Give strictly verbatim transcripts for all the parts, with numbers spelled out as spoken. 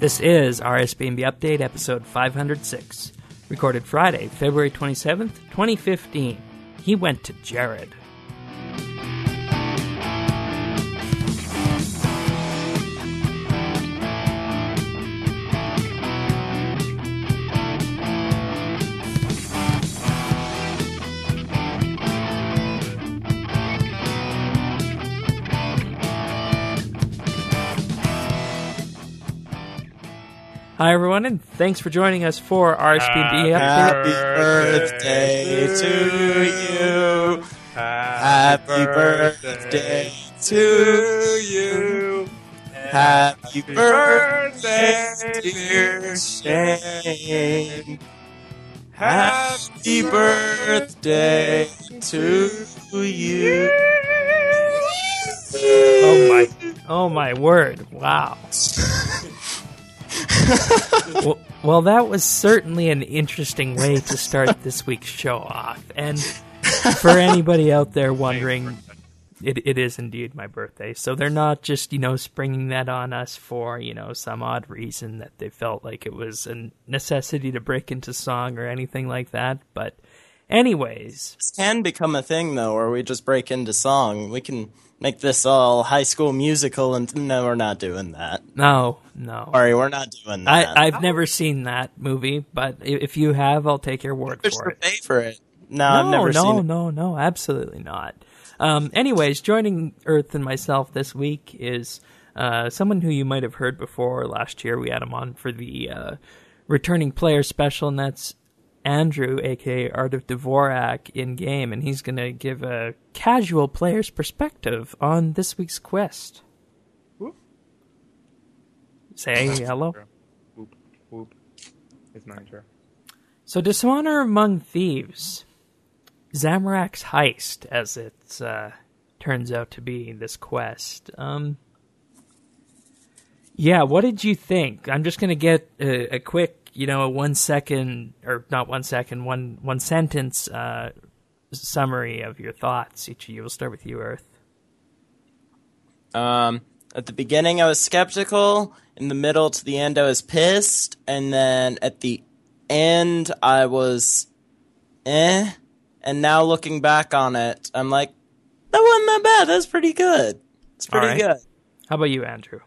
This is R S B N B Update, episode five hundred six, recorded Friday, February twenty-seventh, twenty fifteen. He went to Jared. Hi, everyone, and thanks for joining us for R S B N B Update. Happy birthday to you. Happy birthday to you. Happy birthday, dear Shane. Happy birthday to you. Oh my, oh my word, wow. well, well, that was certainly an interesting way to start this week's show off. And for anybody out there wondering, it, it is indeed my birthday. So they're not just, you know, springing that on us for, you know, some odd reason that they felt like it was a necessity to break into song or anything like that. But anyways. This can become a thing, though, where we just break into song. We can make this all High School Musical, and no, we're not doing that. No, no. Sorry, we're not doing that. I, I've never seen that movie, but if you have, I'll take your word Who's for it. Pay for it? No, no, I've never no, seen it. No, no, no, absolutely not. Um, anyways, joining Earth and myself this week is uh, someone who you might have heard before. Last year we had him on for the uh, returning player special, and that's Andrew, a k a. Art of Dvorak, in-game, and he's going to give a casual player's perspective on this week's quest. Whoop. Say hello. Whoop, whoop. It's my intro. So, Dishonor Among Thieves, Zamorak's Heist, as it uh, turns out to be, this quest. Um, yeah, what did you think? I'm just going to get a, a quick, you know, one second, or not one second, one one sentence uh, summary of your thoughts. Each of you. We'll start with you, Earth. Um, at the beginning, I was skeptical. In the middle to the end, I was pissed. And then at the end, I was eh. And now looking back on it, I'm like, that wasn't that bad. That's pretty good. It's pretty right. good. How about you, Andrew?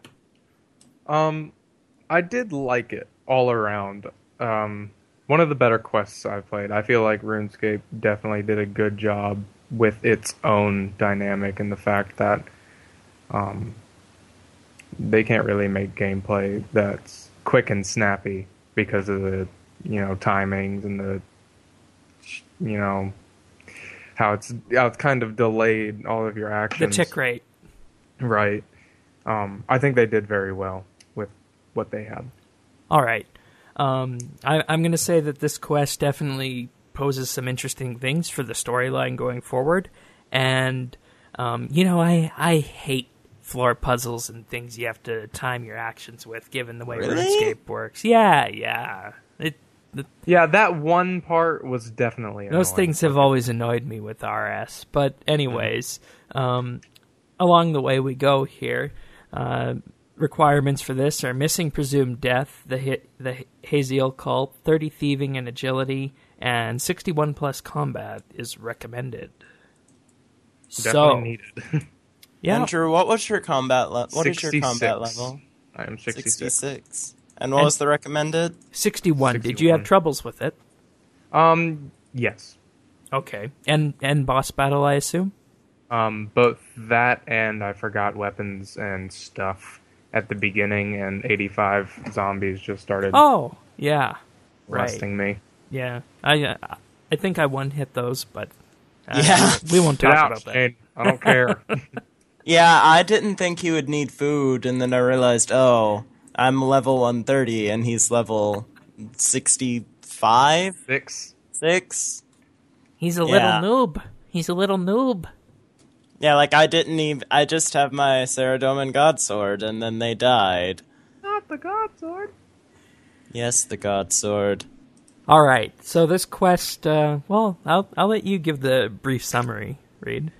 Um, I did like it all around. Um, one of the better quests I've played. I feel like RuneScape definitely did a good job with its own dynamic and the fact that um, they can't really make gameplay that's quick and snappy because of the, you know, timings and the, you know, how it's how it's kind of delayed all of your actions. The tick rate. Right. Um, I think they did very well with what they had. All right. Um, I, I'm going to say that this quest definitely poses some interesting things for the storyline going forward. And, um, you know, I, I hate floor puzzles and things you have to time your actions with, given the way Really? RuneScape works. Yeah, yeah. It, the, Yeah, that one part was definitely annoying. those things have always annoyed me with R S. But anyways, um, along the way we go here, uh, requirements for this are missing presumed death, the hit, the Haziel cult, thirty thieving and agility, and sixty-one plus combat is recommended. Definitely so, needed. yeah. Andrew, what was your combat level? What is your combat sixty-six. level? I am sixty-six. sixty-six. And what And- was the recommended? sixty-one. Did you have sixty-one. troubles with it? Um, yes. Okay. And and boss battle, I assume? Um, both that and I forgot weapons and stuff at the beginning, and eighty-five zombies just started Oh, yeah. Right. arresting me. Yeah. I uh, I think I one-hit those, but uh, Yeah. we won't Get talk out, about that. Shane. I don't care. Yeah, I didn't think he would need food, and then I realized, oh, I'm level one thirty, and he's level sixty-five? Six. Six? He's a Yeah. little noob. He's a little noob. Yeah, like, I didn't even... I just have my Saradomin God Sword, and then they died. Not the God Sword. Yes, the God Sword. All right. So this quest, uh, well, I'll I'll let you give the brief summary, Reed.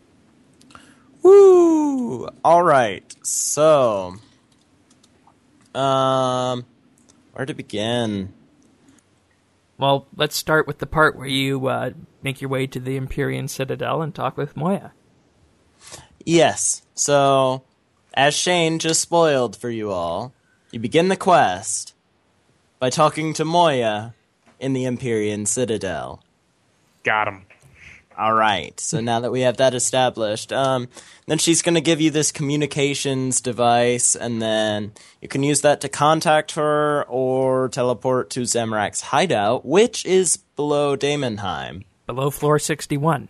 Woo! Alright, so... Um, where to begin? Well, let's start with the part where you uh, make your way to the Empyrean Citadel and talk with Moya. Yes. So, as Shane just spoiled for you all, you begin the quest by talking to Moya in the Empyrean Citadel. Got him. All right. So now that we have that established, um, then she's going to give you this communications device, and then you can use that to contact her or teleport to Zamorak's hideout, which is below Daemonheim. Below floor sixty-one.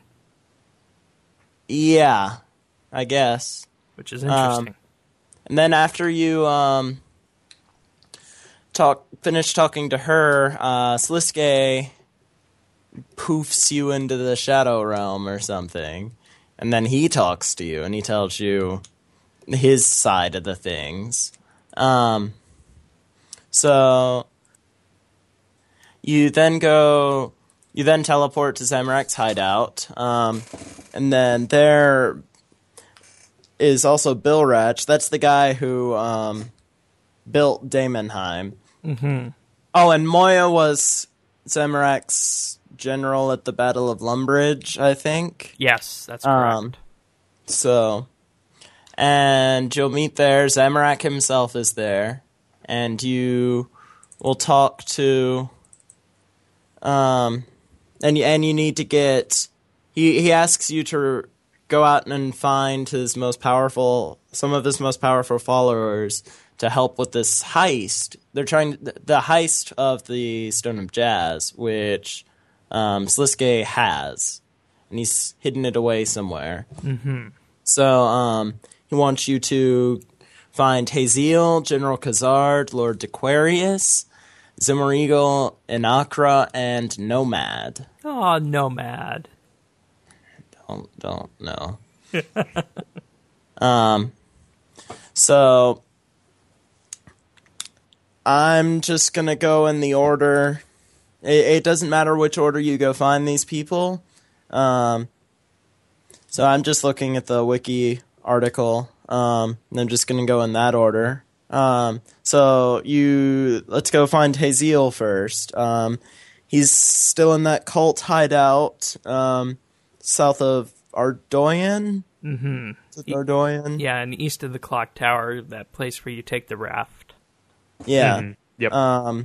Yeah, I guess. Which is interesting. Um, and then after you um, talk, finish talking to her, uh, Sliske poofs you into the Shadow Realm or something, and then he talks to you and he tells you his side of the things. Um, so you then go, you then teleport to Zamorak's hideout, um, and then there is also Bilratch. That's the guy who um, built Daemonheim. Mm-hmm. Oh, and Moya was Zamorak's general at the Battle of Lumbridge, I think. Yes, that's correct. Um, so, and you'll meet there. Zamorak himself is there, and you will talk to. Um, and and you need to get. He he asks you to go out and find his most powerful, some of his most powerful followers to help with this heist. They're trying the heist of the Stone of Jazz, which um, Sliske has, and he's hidden it away somewhere. Mm-hmm. So um, he wants you to find Haziel, General Khazard, Lord Dequarius, Zimmerigel, Inakra, and Nomad. Oh, Nomad. Don't don't know. um. So I'm just gonna go in the order. It, it doesn't matter which order you go find these people. Um. So I'm just looking at the wiki article. Um. And I'm just gonna go in that order. Um. So you let's go find Haziel first. Um. He's still in that cult hideout. Um. South of Ardoyan? Mm-hmm. Is it Ardoyan? Yeah, and east of the clock tower, that place where you take the raft. Yeah. Mm-hmm. Yep. Um,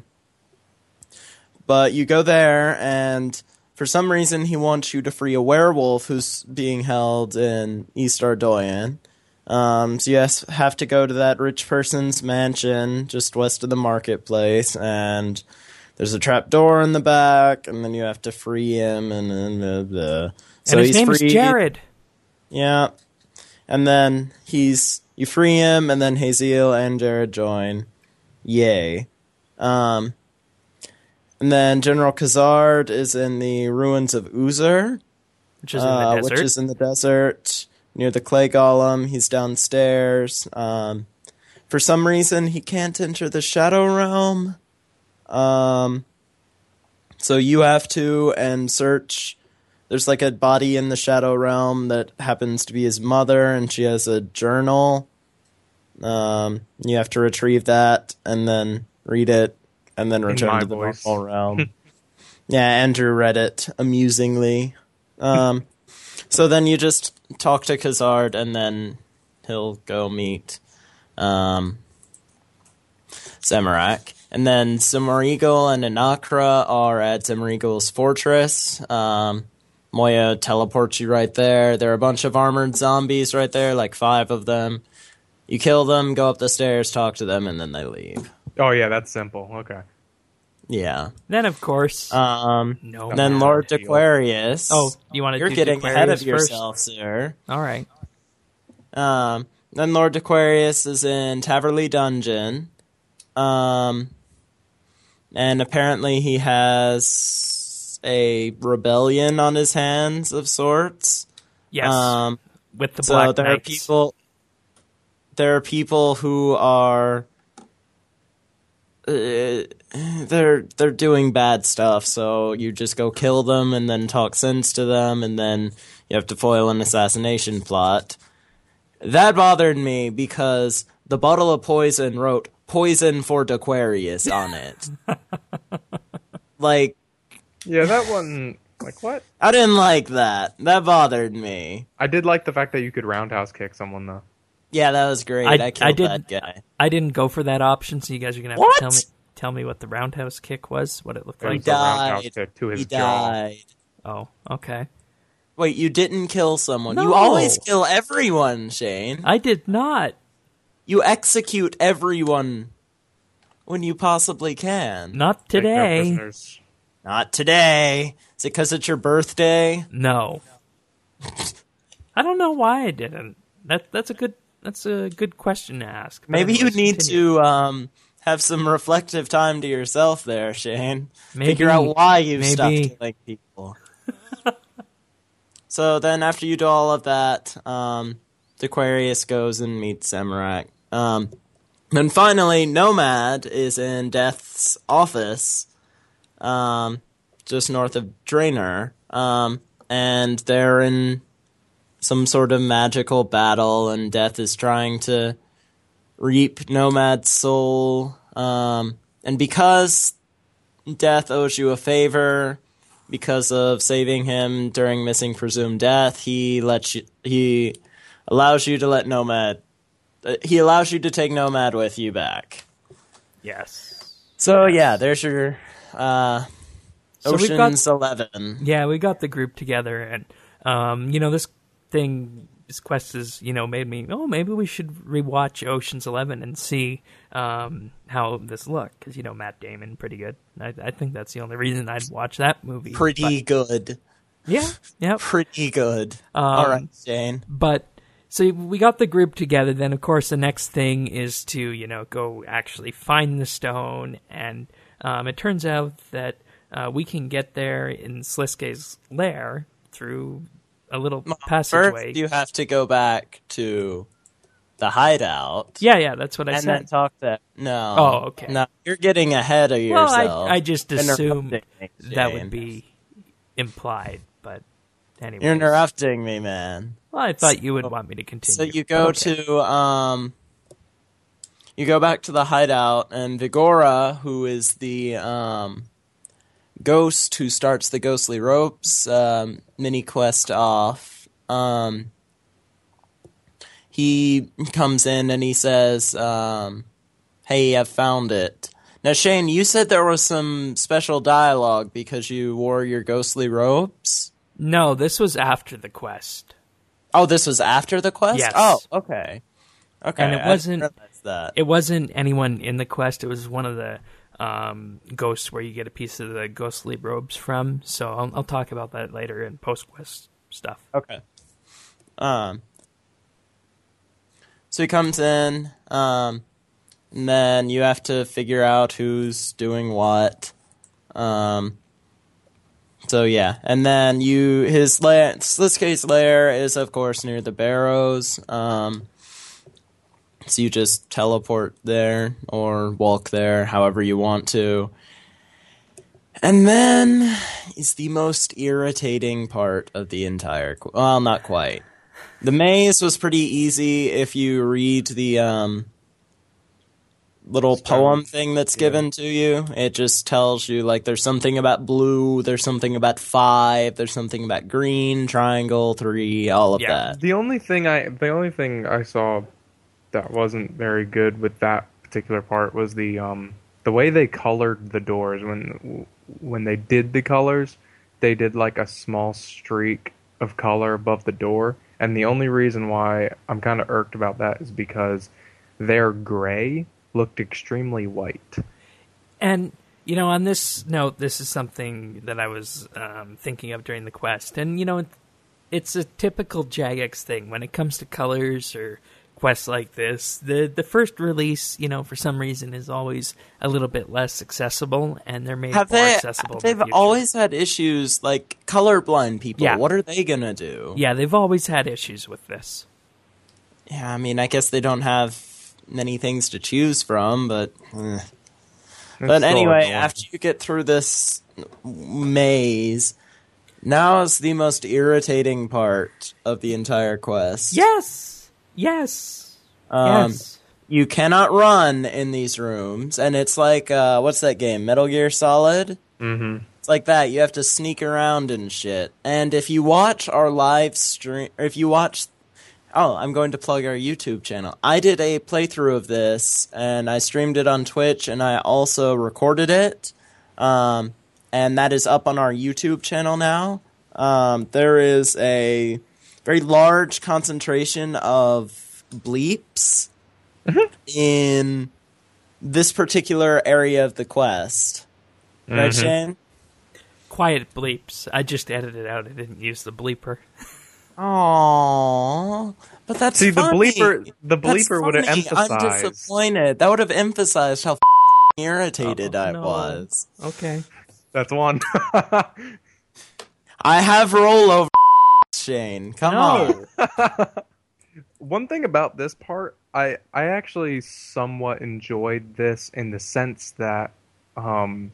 but you go there, and for some reason he wants you to free a werewolf who's being held in East Ardoyan. Um, so you has- have to go to that rich person's mansion just west of the marketplace, and there's a trap door in the back, and then you have to free him, and then blah, blah. So and his he's name free. is Jared. Yeah. And then he's you free him, and then Haziel and Jared join. Yay. Um, and then General Khazard is in the ruins of Uzur, Which is in uh, the desert. which is in the desert near the clay golem. He's downstairs. Um, for some reason, he can't enter the Shadow Realm. Um, so you have to and search. There's like a body in the Shadow Realm that happens to be his mother, and she has a journal. Um, you have to retrieve that and then read it, and then return my to the voice. normal realm. Yeah, Andrew read it amusingly. Um, so then you just talk to Khazard, and then he'll go meet um, Zamorak. And then Zimmerigel and Inakra are at Zimmerigel's fortress. Um, Moya teleports you right there. There are a bunch of armored zombies right there, like five of them. You kill them, go up the stairs, talk to them, and then they leave. Oh yeah, that's simple. Okay. Yeah. Then, of course, Um, no. then man. Lord Dequarius. Oh, you want to You're do getting Dequarius ahead of first? yourself, sir. All right. Um, then Lord Dequarius is in Taverley Dungeon. Um, and apparently he has a rebellion on his hands of sorts. Yes, Um, with the so Black there are Knights. people. There are people who are. Uh, they're they're doing bad stuff, so you just go kill them and then talk sense to them, and then you have to foil an assassination plot. That bothered me because the bottle of poison wrote poison for Aquarius on it. Like, Yeah, that one. Like what? I didn't like that. That bothered me. I did like the fact that you could roundhouse kick someone though. Yeah, that was great. I- I, killed I did- that guy. I didn't go for that option, so you guys are gonna have What? to tell me tell me what the roundhouse kick was, what it looked It like. was a roundhouse died. kick to his He jaw. died. Oh, okay. Wait, you didn't kill someone. No. You always kill everyone, Shane. I did not. You execute everyone when you possibly can. Not Take no today. prisoners. Not today. Is it because it's your birthday? No. I don't know why I didn't. That that's a good that's a good question to ask. But Maybe you anyways, need continue. to um, have some reflective time to yourself there, Shane. Maybe- Figure out why you maybe- stopped killing people. So then after you do all of that, um, Aquarius goes and meets Samarak. Um, then finally, Nomad is in Death's office, um, just north of Draenor, um, and they're in some sort of magical battle, and Death is trying to reap Nomad's soul. Um, and because Death owes you a favor, because of saving him during Missing Presumed Death, he lets you, he allows you to let Nomad, uh, he allows you to take Nomad with you back. Yes. So yeah, there's your uh, So we've Ocean's got- Eleven. Yeah, we got the group together, and um, you know, this thing, this quest is, you know, made me. Oh, maybe we should rewatch Ocean's Eleven and see um, how this looked, because you know, Matt Damon, pretty good. I, I think that's the only reason I'd watch that movie. Pretty good. But, yeah, yeah. Pretty good. Um, All right, Shane. But so we got the group together. Then, of course, the next thing is to, you know, go actually find the stone. And um, it turns out that uh, we can get there in Sliske's lair through a little passageway. First, you have to go back to the hideout. Yeah, yeah, that's what I and said. then talk to. No. Oh, okay. No, you're getting ahead of well, yourself. I, I just assumed Interrupting me, that Shane. would be implied. But anyway, You're interrupting me, man. Well, I thought you would want me to continue. So you go But okay. to um, you go back to the hideout, and Vigora, who is the um, ghost who starts the Ghostly Ropes um, mini quest off, um, he comes in and he says, um, "Hey, I've found it." Now, Shane, you said there was some special dialogue because you wore your ghostly robes. No, this was after the quest. Oh, this was after the quest? Yes. Oh, okay. Okay. And it I wasn't- didn't realize that. It wasn't anyone in the quest. It was one of the um, ghosts where you get a piece of the ghostly robes from. So I'll, I'll talk about that later in post-quest stuff. Okay. Um. So he comes in, um, and then you have to figure out who's doing what. Um. So yeah, and then you his lair, this case lair is of course near the barrows. Um. So you just teleport there or walk there, however you want to. And then is the most irritating part of the entire... Qu- well, not quite. The maze was pretty easy if you read the um, little Stone. poem thing that's Yeah. given to you. It just tells you, like, there's something about blue, there's something about five, there's something about green, triangle, three, all of Yeah. that. The only thing I the only thing I saw that wasn't very good with that particular part was the um the way they colored the doors. When when they did the colors, they did like a small streak of color above the door, and the only reason why I'm kind of irked about that is because their gray looked extremely white. And, you know, on this note, this is something that I was um, thinking of during the quest. And, you know, it, it's a typical Jagex thing. When it comes to colors or quests like this, the, the first release, you know, for some reason is always a little bit less accessible, and they're made Have more they? accessible in the They've future. always had issues like colorblind people. Yeah. What are they gonna do? Yeah, they've always had issues with this. Yeah, I mean, I guess they don't have many things to choose from, but. eh. It's But still anyway, annoying. after you get through this maze, now is the most irritating part of the entire quest. Yes! Yes! Um, yes! You cannot run in these rooms, and it's like, uh, what's that game? Metal Gear Solid? Mm-hmm. It's like that. You have to sneak around and shit. And if you watch our live stream, or if you watch, oh, I'm going to plug our YouTube channel. I did a playthrough of this, and I streamed it on Twitch, and I also recorded it. Um, and that is up on our YouTube channel now. Um, there is a very large concentration of bleeps in this particular area of the quest. Right, Mhm. Shane? Quiet bleeps. I just edited it out. I didn't use the bleeper. Aww. But that's See, the funny. bleeper, the That's bleeper would have funny. I'm emphasized. disappointed. That would have emphasized how irritated Oh, I no. was. Okay. That's one. I have rollover, Shane. Come on. No. One thing about this part, I I actually somewhat enjoyed this in the sense that, um,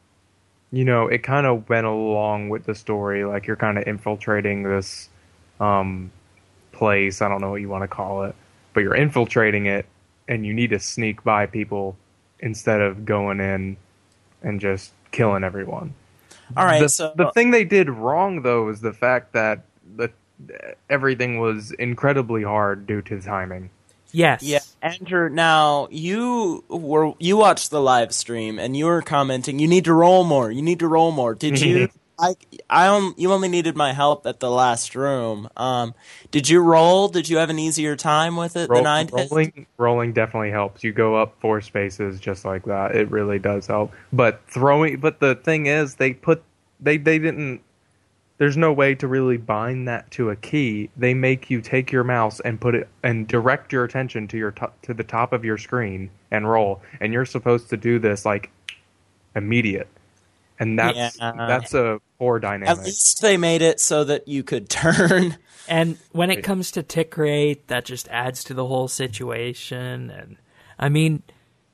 you know, it kind of went along with the story. Like you're kind of infiltrating this, um, place. I don't know what you want to call it, but you're infiltrating it, and you need to sneak by people instead of going in and just killing everyone. All right, the, so the thing they did wrong though is the fact that the everything was incredibly hard due to timing. Yes. yeah, Andrew. Now you were you watched the live stream and you were commenting. You need to roll more. You need to roll more. Did you? I I um, you only needed my help at the last room. Um, did you roll? Did you have an easier time with it Roll, than I did? rolling, rolling definitely helps. You go up four spaces just like that. It really does help. But throwing, but the thing is, they put they they didn't. There's no way to really bind that to a key. They make you take your mouse and put it and direct your attention to your to, to the top of your screen and roll. And you're supposed to do this like immediate. And that's Yeah. that's a poor dynamic. At least they made it so that you could turn. And when it comes to tick rate, that just adds to the whole situation. And I mean,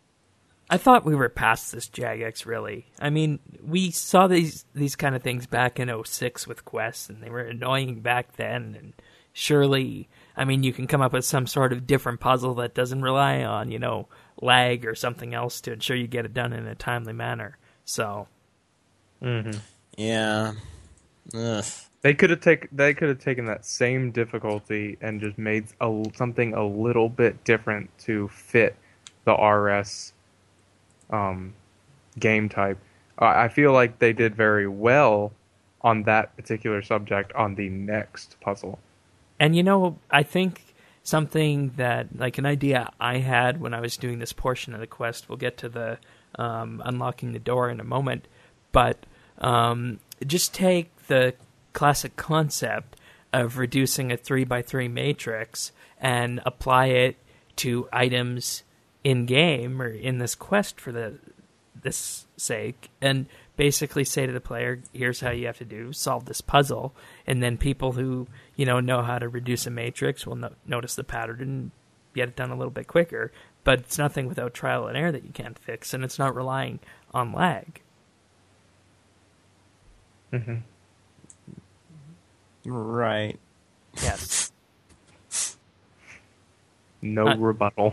I thought we were past this Jagex, really. I mean, we saw these these kind of things back in oh six with quests, and they were annoying back then. And surely, I mean, you can come up with some sort of different puzzle that doesn't rely on, you know, lag or something else to ensure you get it done in a timely manner. So, Mm-hmm. Yeah. Ugh. They could have taken they could have taken that same difficulty and just made a, something a little bit different to fit the R S um, game type. Uh, I feel like they did very well on that particular subject on the next puzzle. and you know, I think something that, like an idea I had when I was doing this portion of the quest, we'll get to the um, unlocking the door in a moment, but um, just take the classic concept of reducing a three by three matrix and apply it to items in game or in this quest for the this sake, and basically say to the player, here's how you have to do solve this puzzle, and then people who, you know know how to reduce a matrix will no- notice the pattern and get it done a little bit quicker. But it's nothing without trial and error that you can't fix, and it's not relying on lag. Mm-hmm. Right. Yes. No Uh, rebuttal.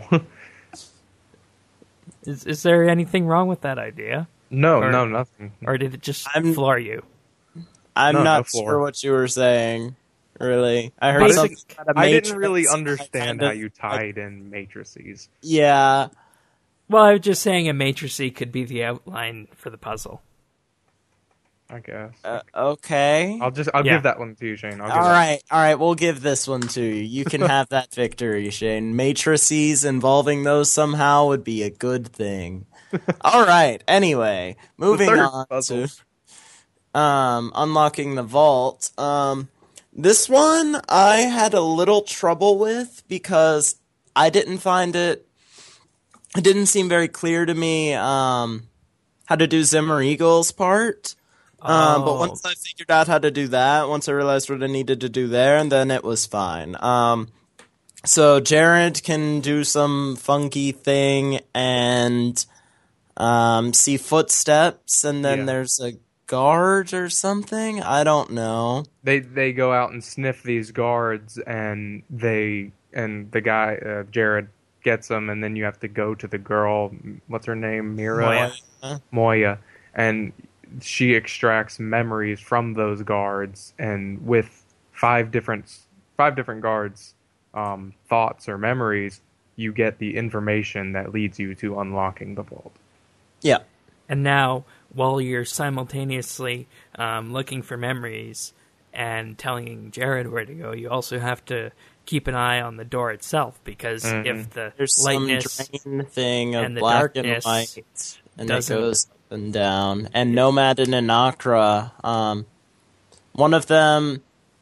Is is there anything wrong with that idea, no, or- no, nothing. or did it just I'm- floor you? I'm No, no not floor. sure what you were saying. Really, I heard Basic- something. about a I didn't matrix, really and I understand kind how of- you tied in matrices. Yeah. Well, I was just saying a matrix could be the outline for the puzzle. I guess. Uh, okay. I'll just I'll Yeah. give that one to you, Shane. I'll give All that- right, all right. We'll give this one to you. You can have that victory, Shane. Matrices involving those somehow would be a good thing. All right. Anyway, moving third on puzzle. to um, unlocking the vault. Um, this one I had a little trouble with because I didn't find it. It didn't seem very clear to me um, how to do Zimmer Eagle's part. Um, but Oh. once I figured out how to do that, once I realized what I needed to do there, and then it was fine. Um, so Jared can do some funky thing and um, see footsteps, and then Yeah. there's a guard or something. I don't know. They they go out and sniff these guards, and they and the guy uh, Jared gets them, and then you have to go to the girl. What's her name? Mira? Moya. Huh? Moya. And she extracts memories from those guards, and with five different five different guards' um, thoughts or memories, you get the information that leads you to unlocking the vault. Yeah. And now, while you're simultaneously um, looking for memories and telling Jared where to go, you also have to keep an eye on the door itself, because Mhm. if the There's lightness some drain thing of and the black darkness and white, and it doesn't- goes up and down. And Nomad and Anakra, um, one of them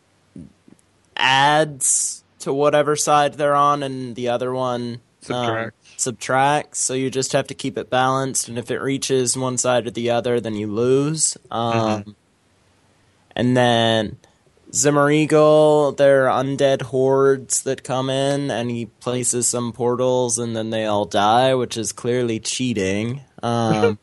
adds to whatever side they're on, and the other one um, Subtracts. subtracts. So you just have to keep it balanced, and if it reaches one side or the other, then you lose. Um, Mhm. And then Zimmereagle, they're undead hordes that come in, and he places some portals, and then they all die, which is clearly cheating. Um,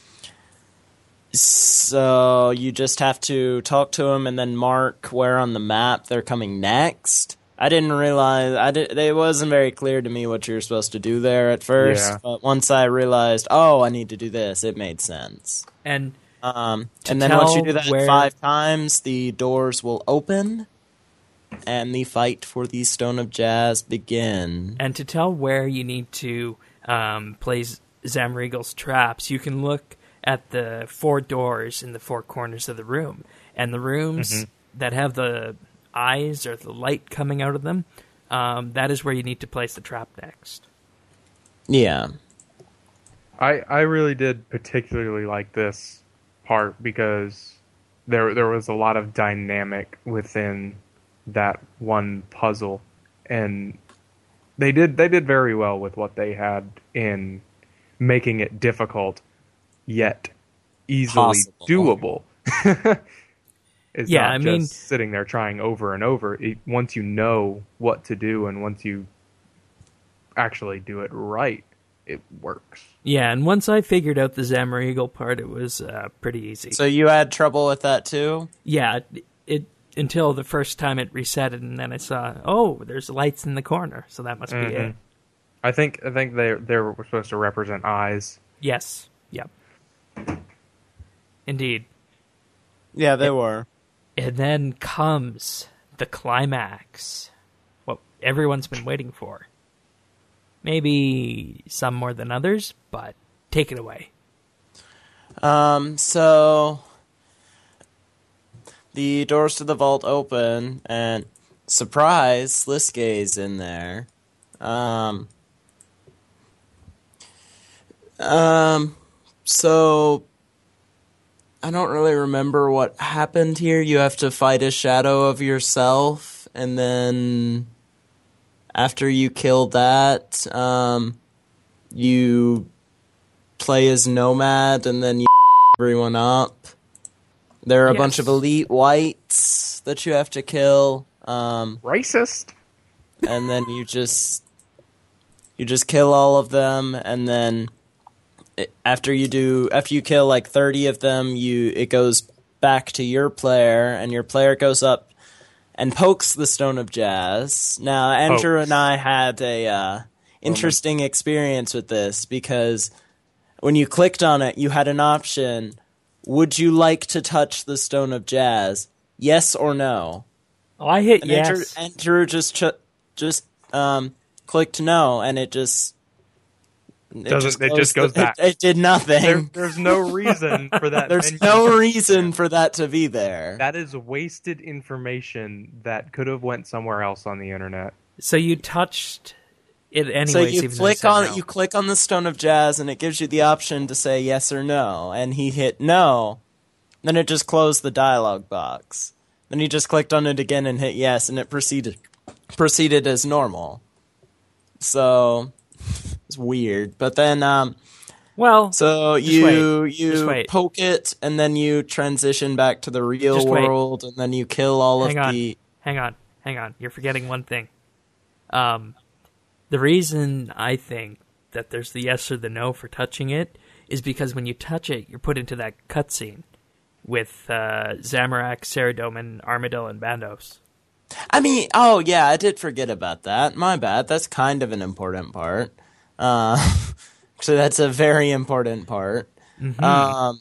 so you just have to talk to him and then mark where on the map they're coming next. I didn't realize I did. It wasn't very clear to me what you were supposed to do there at first. Yeah. But once I realized, oh, I need to do this, it made sense. and Um, To and then once you tell do that where- five times, the doors will open, and the fight for the Stone of Jazz begin. and to tell where you need to um, place Zamreagle's traps, you can look at the four doors in the four corners of the room, and the rooms Mhm. that have the eyes or the light coming out of them. Um, that is where you need to place the trap next. Yeah. I I really did particularly like this part because there there was a lot of dynamic within that one puzzle, and they did they did very well with what they had in making it difficult yet easily Possible. doable. It's Yeah, not I just mean- sitting there trying over and over. It, once you know what to do and once you actually do it right, it works. Yeah, and once I figured out the Zamreagle part, it was uh, pretty easy. So you had trouble with that too? yeah, it, it until the first time it resetted, and then I saw, oh, there's lights in the corner, so that must be Mhm. it. I think I think they they were supposed to represent eyes. Yes, yep, indeed. Yeah, they were. And then comes the climax, what everyone's been waiting for. Maybe some more than others, but take it away. Um, so the doors to the vault open, and surprise, Sliskay's in there. Um, um, so I don't really remember what happened here. You have to fight a shadow of yourself, and then after you kill that, um, you play as Nomad, and then you everyone up. There are a Yes. bunch of elite whites that you have to kill, um, Racist. and then you just you just kill all of them, and then it, after you do after you kill like thirty of them, you it goes back to your player, and your player goes up and pokes the Stone of Jazz. Now, Andrew Pokes. and I had a uh, interesting experience with this, because when you clicked on it, you had an option: would you like to touch the Stone of Jazz? Yes or no? Oh, I hit And yes. Andrew, Andrew just ch- just um, clicked no, and it just it Doesn't- it goes just goes the- back. It, it did nothing. There, there's no reason for that. There's menu. no reason for that to be there. That is wasted information that could have went somewhere else on the internet. So you touched it anyways. so you even though click said on no. you click on the Stone of Jazz, and it gives you the option to say yes or no. And he hit no. Then it just closed the dialog box. Then he just clicked on it again and hit yes, and it proceeded proceeded as normal. So it's weird. But then um Well, so Just you wait. Just you wait. poke it, and then you transition back to the real Just wait. world, and then you kill all hang of on, the hang on, hang on. You're forgetting one thing. Um, the reason I think that there's the yes or the no for touching it is because when you touch it, you're put into that cutscene with uh, Zamorak, Ceridome, and Armadillo and Bandos. I mean, oh yeah, I did forget about that. My bad. That's kind of an important part. Uh, so that's a very important part. Mm-hmm. Um,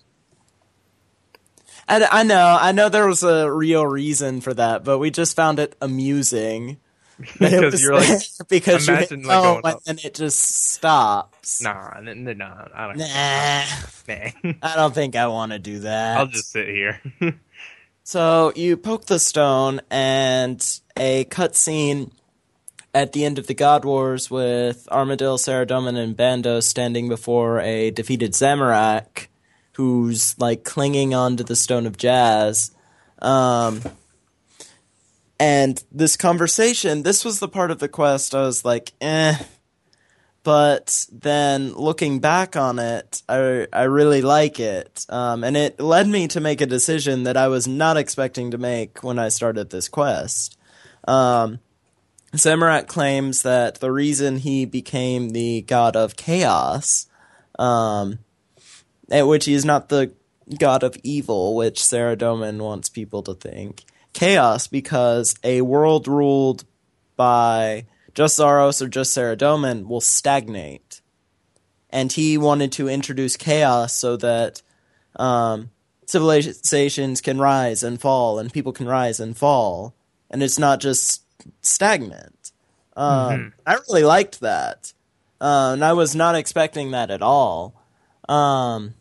and I know, I know there was a real reason for that, but we just found it amusing. Because you're like, because you hit imagine, like, home going up. and it just stops. Nah, n- n- nah, I don't. Nah, Nah. I don't think I want to do that. I'll just sit here. So you poke the stone, and a cutscene at the end of the God Wars with Armadil, Saradomin, and Bandos standing before a defeated Zamorak, who's like clinging onto the Stone of Jazz. Um, and this conversation, this was the part of the quest I was like, eh. But then looking back on it, I I really like it. Um, and it led me to make a decision that I was not expecting to make when I started this quest. Um, Zamorak claims that the reason he became the god of chaos, um, at which he is not the god of evil, which Saradomin wants people to think. Chaos because a world ruled by just Zaros or just Saradomin will stagnate. And he wanted to introduce chaos so that um, civilizations can rise and fall, and people can rise and fall. And it's not just stagnant. Um, Mm-hmm. I really liked that. Uh, and I was not expecting that at all. Um,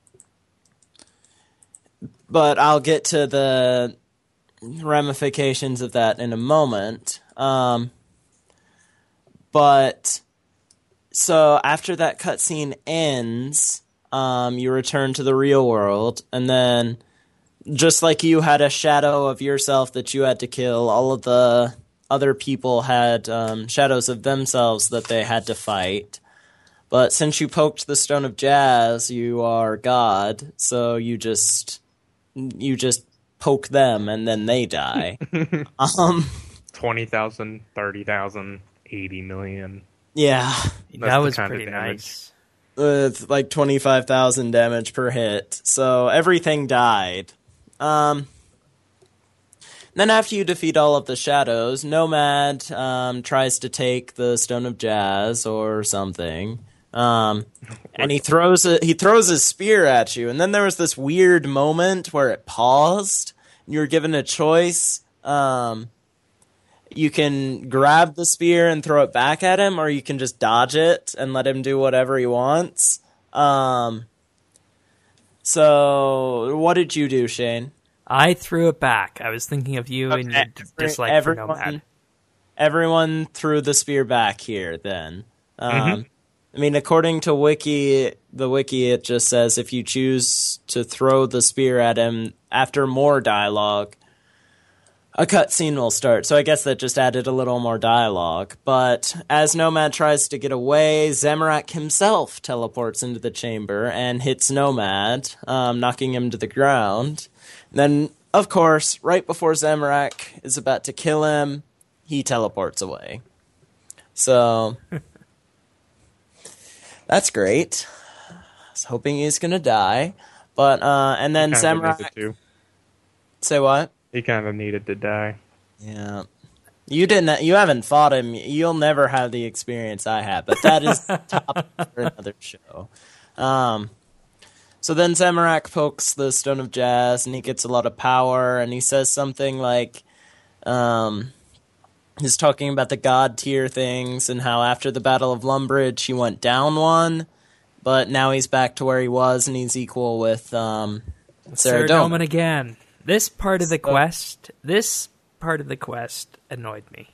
but I'll get to the ramifications of that in a moment. Um, but so after that cutscene ends, um, you return to the real world, and then just like you had a shadow of yourself that you had to kill, all of the other people had um, shadows of themselves that they had to fight. But since you poked the Stone of Jazz, you are God, so you just you just poke them and then they die. um, twenty thousand, thirty thousand, eighty million. yeah, That the was kind of pretty damage. nice. with like twenty-five thousand damage per hit. So everything died. Um, then after you defeat all of the shadows, Nomad um, tries to take the Stone of Jazz or something. Um, and he throws a, he throws his spear at you, and then there was this weird moment where it paused. And you were given a choice. Um, you can grab the spear and throw it back at him, or you can just dodge it and let him do whatever he wants. Um, so what did you do, Shane? I threw it back. I was thinking of you and your d- Every- dislike everyone, for Nomad. Everyone threw the spear back here, then. Um, Mhm. I mean, according to Wiki, the Wiki, it just says if you choose to throw the spear at him after more dialogue, a cutscene will start. So I guess that just added a little more dialogue. But as Nomad tries to get away, Zamorak himself teleports into the chamber and hits Nomad, um, knocking him to the ground. Then, of course, right before Zamorak is about to kill him, he teleports away. So that's great. I was hoping he's gonna die, but uh, and then Kind of Zamorak. needed to. Say what? He kind of needed to die. Yeah, you didn't. You haven't fought him. You'll never have the experience I had. But that is top for another show. Um. So then Zamorak pokes the Stone of Jazz, and he gets a lot of power, and he says something like, um, he's talking about the god tier things, and how after the Battle of Lumbridge, he went down one, but now he's back to where he was, and he's equal with, um, Saradomin Saradomin. again. This part of the So- quest, this part of the quest annoyed me.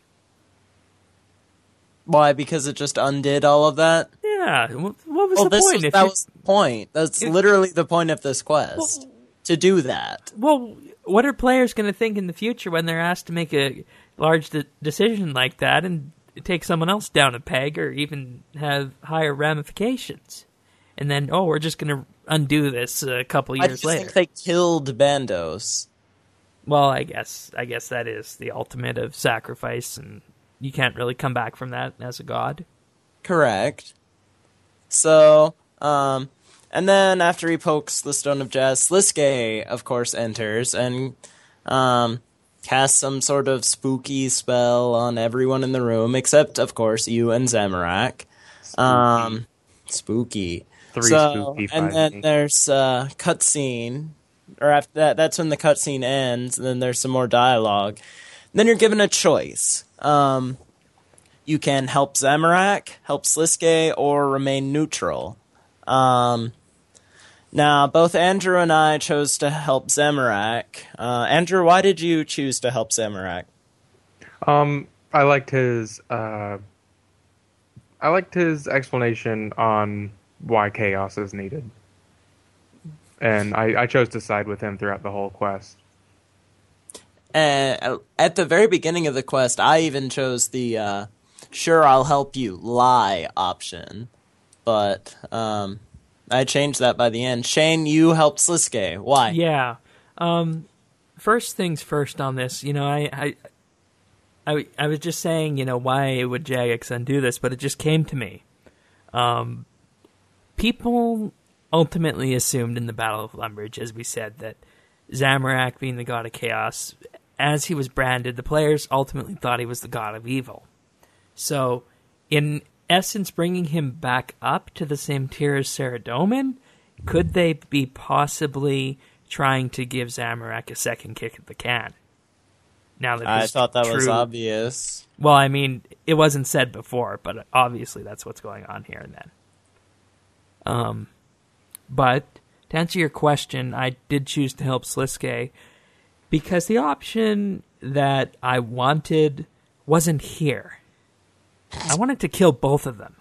Why? Because it just undid all of that? Yeah, wh- what was Well, the this point? was, if that you- was the point. That's if- literally the point of this quest. Well- to do that. Well, what are players going to think in the future when they're asked to make a large de- decision like that and take someone else down a peg or even have higher ramifications? And then, oh, we're just going to undo this a couple I years just later. think they killed Bandos. Well, I guess I guess that is the ultimate of sacrifice, and you can't really come back from that as a god. Correct. So, um, and then after he pokes the Stone of Jazz, Sliske, of course, enters, and um, cast some sort of spooky spell on everyone in the room, except, of course, you and Zamorak. Spooky. Um, spooky. Three so, spooky and then there's a cutscene, or after that, that's when the cutscene ends, and then there's some more dialogue. Then you're given a choice. Um, you can help Zamorak, help Slisuke, or remain neutral. Um, now, both Andrew and I chose to help Zamorak. Uh, Andrew, why did you choose to help Zamorak? Um, I liked his, uh, I liked his explanation on why chaos is needed. And I, I chose to side with him throughout the whole quest. Uh, at the very beginning of the quest, I even chose the, uh, sure, I'll help you, lie option. But, um, I changed that by the end. Shane, you helped Slisuke. Why? Yeah. Um, first things first on this, you know, I, I, I, I was just saying, you know, why would Jagex do this, but it just came to me. Um, people ultimately assumed in the Battle of Lumbridge, as we said, that Zamorak being the god of chaos, as he was branded, the players ultimately thought he was the god of evil. So, in essence, bringing him back up to the same tier as Saradomin, could they be possibly trying to give Zamorak a second kick at the can? Now that I thought that true... was obvious. Well, I mean, it wasn't said before, but obviously that's what's going on here and then. Um, but to answer your question, I did choose to help Slisuke because the option that I wanted wasn't here. I wanted to kill both of them.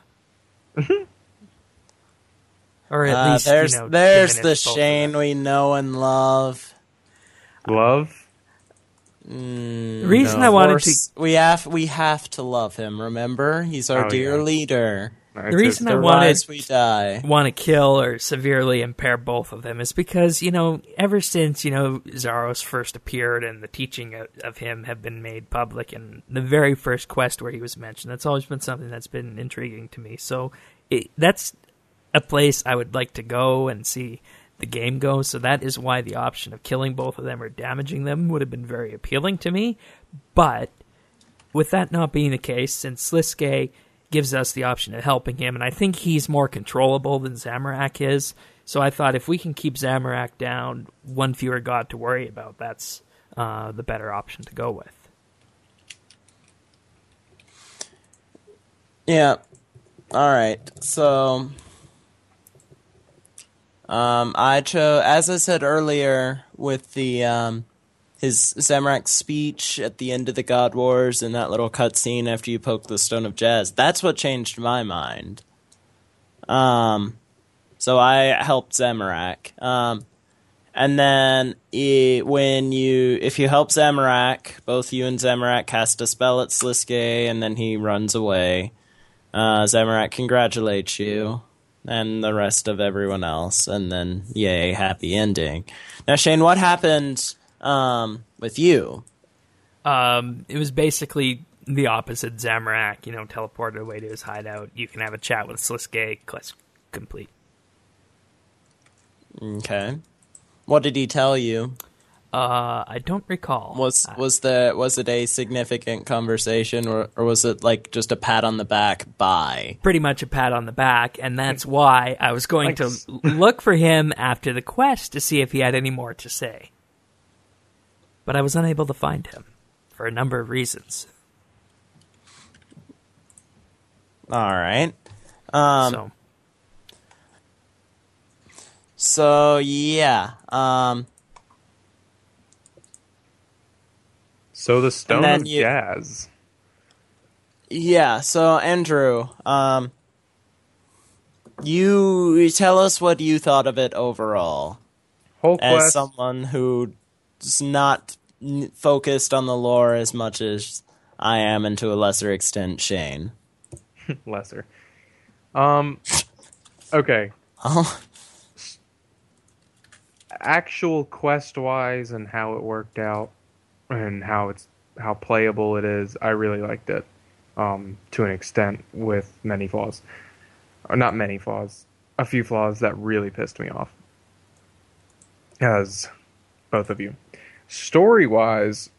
Or at uh, least, there's, you know, there's the diminish both of Shane them. we know and love. Love? Mm, The reason no. I wanted Or to... s- We have, we have to love him, remember? He's our Oh, dear yeah. leader. It's The reason his- I The wanted- rise we die. want to kill or severely impair both of them is because, you know, ever since, you know, Zaros first appeared and the teaching of, of him have been made public and the very first quest where he was mentioned, that's always been something that's been intriguing to me. So it, that's a place I would like to go and see the game go. So that is why the option of killing both of them or damaging them would have been very appealing to me. But with that not being the case, since Slisuke gives us the option of helping him, and I think he's more controllable than Zamorak is. So I thought if we can keep Zamorak down, one fewer god to worry about, that's uh, the better option to go with. Yeah. All right. So, um, I chose, as I said earlier, with the um, his Zamorak's speech at the end of the God Wars and that little cutscene after you poke the Stone of Jazz. That's what changed my mind. Um, so I helped Zamorak. Um, and then it, when you, if you help Zamorak, both you and Zamorak cast a spell at Slisuke, and then he runs away. Uh, Zamorak congratulates you and the rest of everyone else, and then yay, happy ending. Now, Shane, what happened um, with you? Um, it was basically the opposite. Zamorak, you know, teleported away to his hideout. You can have a chat with Slisuke. Quest complete. Okay. What did he tell you? Uh, I don't recall. Was Uh, was the was it a significant conversation, or, or was it like just a pat on the back? Bye. pretty much a pat on the back, and that's why I was going to Thanks. look for him after the quest to see if he had any more to say. But I was unable to find him for a number of reasons. All right. Um, so, so yeah. Um, So the Stone then of you- Jazz. yeah. So Andrew, um, you tell us what you thought of it overall, Whole as quest. someone who's not n- focused on the lore as much as I am, and to a lesser extent, Shane. Lesser. Um. Okay. Oh, Actual quest wise and how it worked out and how it's how playable it is, I really liked it. Um, to an extent, with many flaws, or not many flaws, a few flaws that really pissed me off. As both of you, story wise,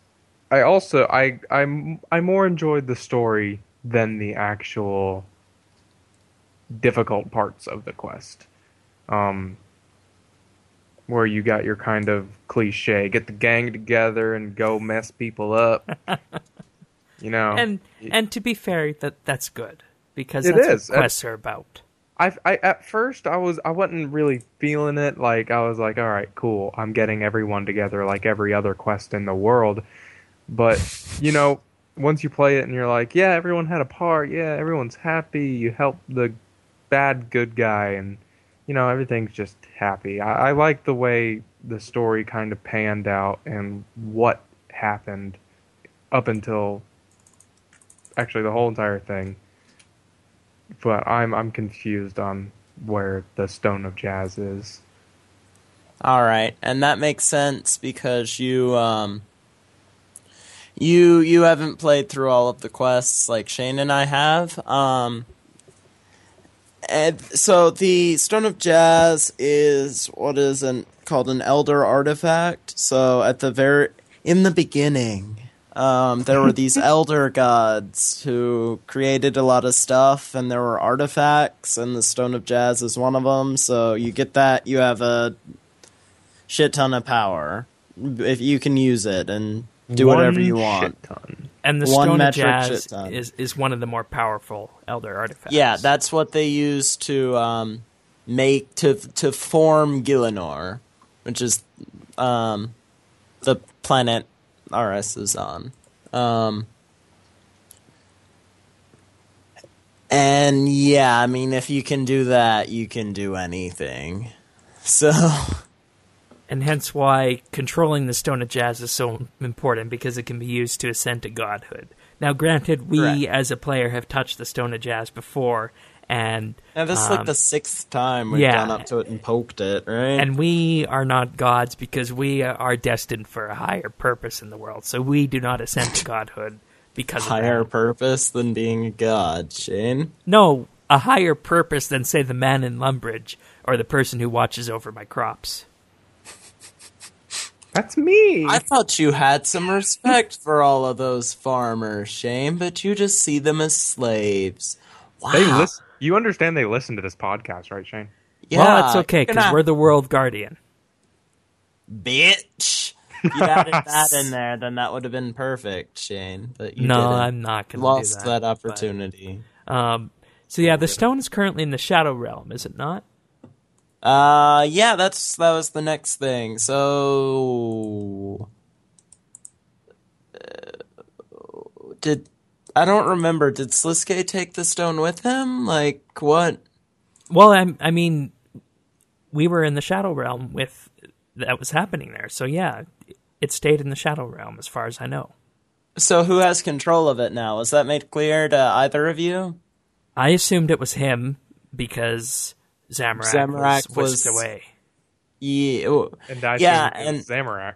I also I I'm I more enjoyed the story than the actual difficult parts of the quest. Um, where you got your kind of cliche, get the gang together and go mess people up. You know, And and to be fair, that that's good because It that's is. what quests are about. I, I at first I was I wasn't really feeling it. Like I was like, all right, cool. I'm getting everyone together like every other quest in the world. But you know, once you play it and you're like, yeah, everyone had a part. Yeah, everyone's happy. You help the bad good guy, and you know everything's just happy. I, I like the way the story kind of panned out and what happened up until actually the whole entire thing. But I'm I'm confused on where the Stone of Jazz is. All right, and that makes sense because you um you you haven't played through all of the quests like Shane and I have. Um and so the Stone of Jazz is what is an called an elder artifact. So at the very in the beginning, Um, there were these elder gods who created a lot of stuff, and there were artifacts, and the Stone of Jazz is one of them. So you get that, you have a shit ton of power if you can use it and do One whatever you want. shit ton. And the One Stone of metric Jazz shit ton. is, is one of the more powerful elder artifacts. Yeah, that's what they use to um, make to to form Gielinor, which is um, the planet Aris is on. Um, and yeah, I mean, if you can do that, you can do anything. So, And hence why controlling the Stone of Jazz is so important, because it can be used to ascend to godhood. Now, granted, we Correct. as a player have touched the Stone of Jazz before, and now this is um, like the sixth time we've yeah. gone up to it and poked it, right? and we are not gods because we are destined for a higher purpose in the world. So we do not ascend to godhood because of Higher that. purpose than being a god, Shane. No, a higher purpose than, say, the man in Lumbridge or the person who watches over my crops. That's me. I thought you had some respect for all of those farmers, Shane, but you just see them as slaves. Wow. They listen. You understand they listen to this podcast, right, Shane? Yeah, Well, it's okay, because gonna- we're the world guardian. Bitch. If you added that in there, then that would have been perfect, Shane. But you no, didn't. I'm not going to Lost do that. that opportunity. But, um, so yeah, the stone is currently in the Shadow Realm, is it not? Uh, yeah, that's that was the next thing. So, uh, did I don't remember? Did Sliske take the stone with him? Like what? Well, I, I mean, we were in the Shadow Realm with that was happening there. So yeah, it stayed in the Shadow Realm as far as I know. So who has control of it now? Was that made clear to either of you? I assumed it was him because Zamorak, Zamorak was whisked was- away. Yeah, And I yeah, think and it's Zamorak.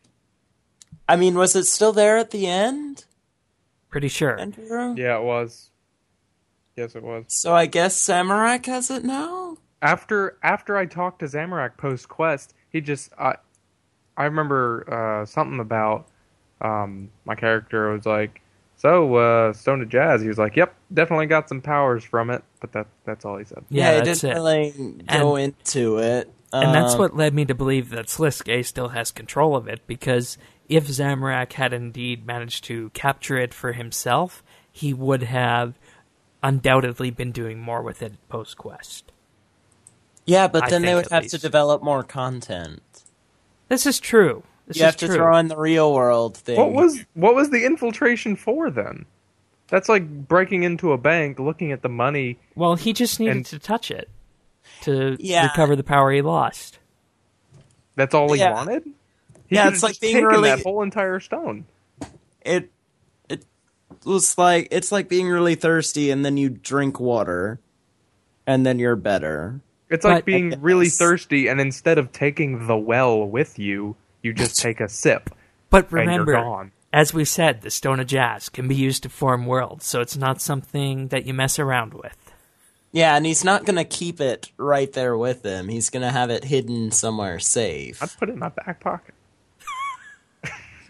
I mean, was it still there at the end, Pretty sure. Andrew? Yeah, it was. Yes, it was. So I guess Zamorak has it now. After after I talked to Zamorak post quest, he just I I remember uh, something about um, my character was like, so uh, Stone of Jazz. He was like, yep, definitely got some powers from it, but that that's all he said. Yeah, it that's didn't it. really go And- into it. And that's Um, what led me to believe that Sliske still has control of it, because if Zamorak had indeed managed to capture it for himself, he would have undoubtedly been doing more with it post-quest. Yeah, but I then they think, would at have least. to develop more content. This is true. This You is have to true. throw in the real world thing. What was what was the infiltration for then? That's like breaking into a bank, looking at the money. Well, he just needed And- to touch it to Yeah. recover the power he lost. That's all he Yeah. wanted. He Yeah, could've it's like just being taken really- that whole entire stone. it? It was like it's like being really thirsty and then you drink water, and then you're better. It's like But- being really Yes. thirsty, and instead of taking the well with you, you just take a sip. But And you're remember, gone. as we said, the Stone of Jazz can be used to form worlds, so it's not something that you mess around with. Yeah, and he's not gonna keep it right there with him. He's gonna have it hidden somewhere safe. I'd put it in my back pocket.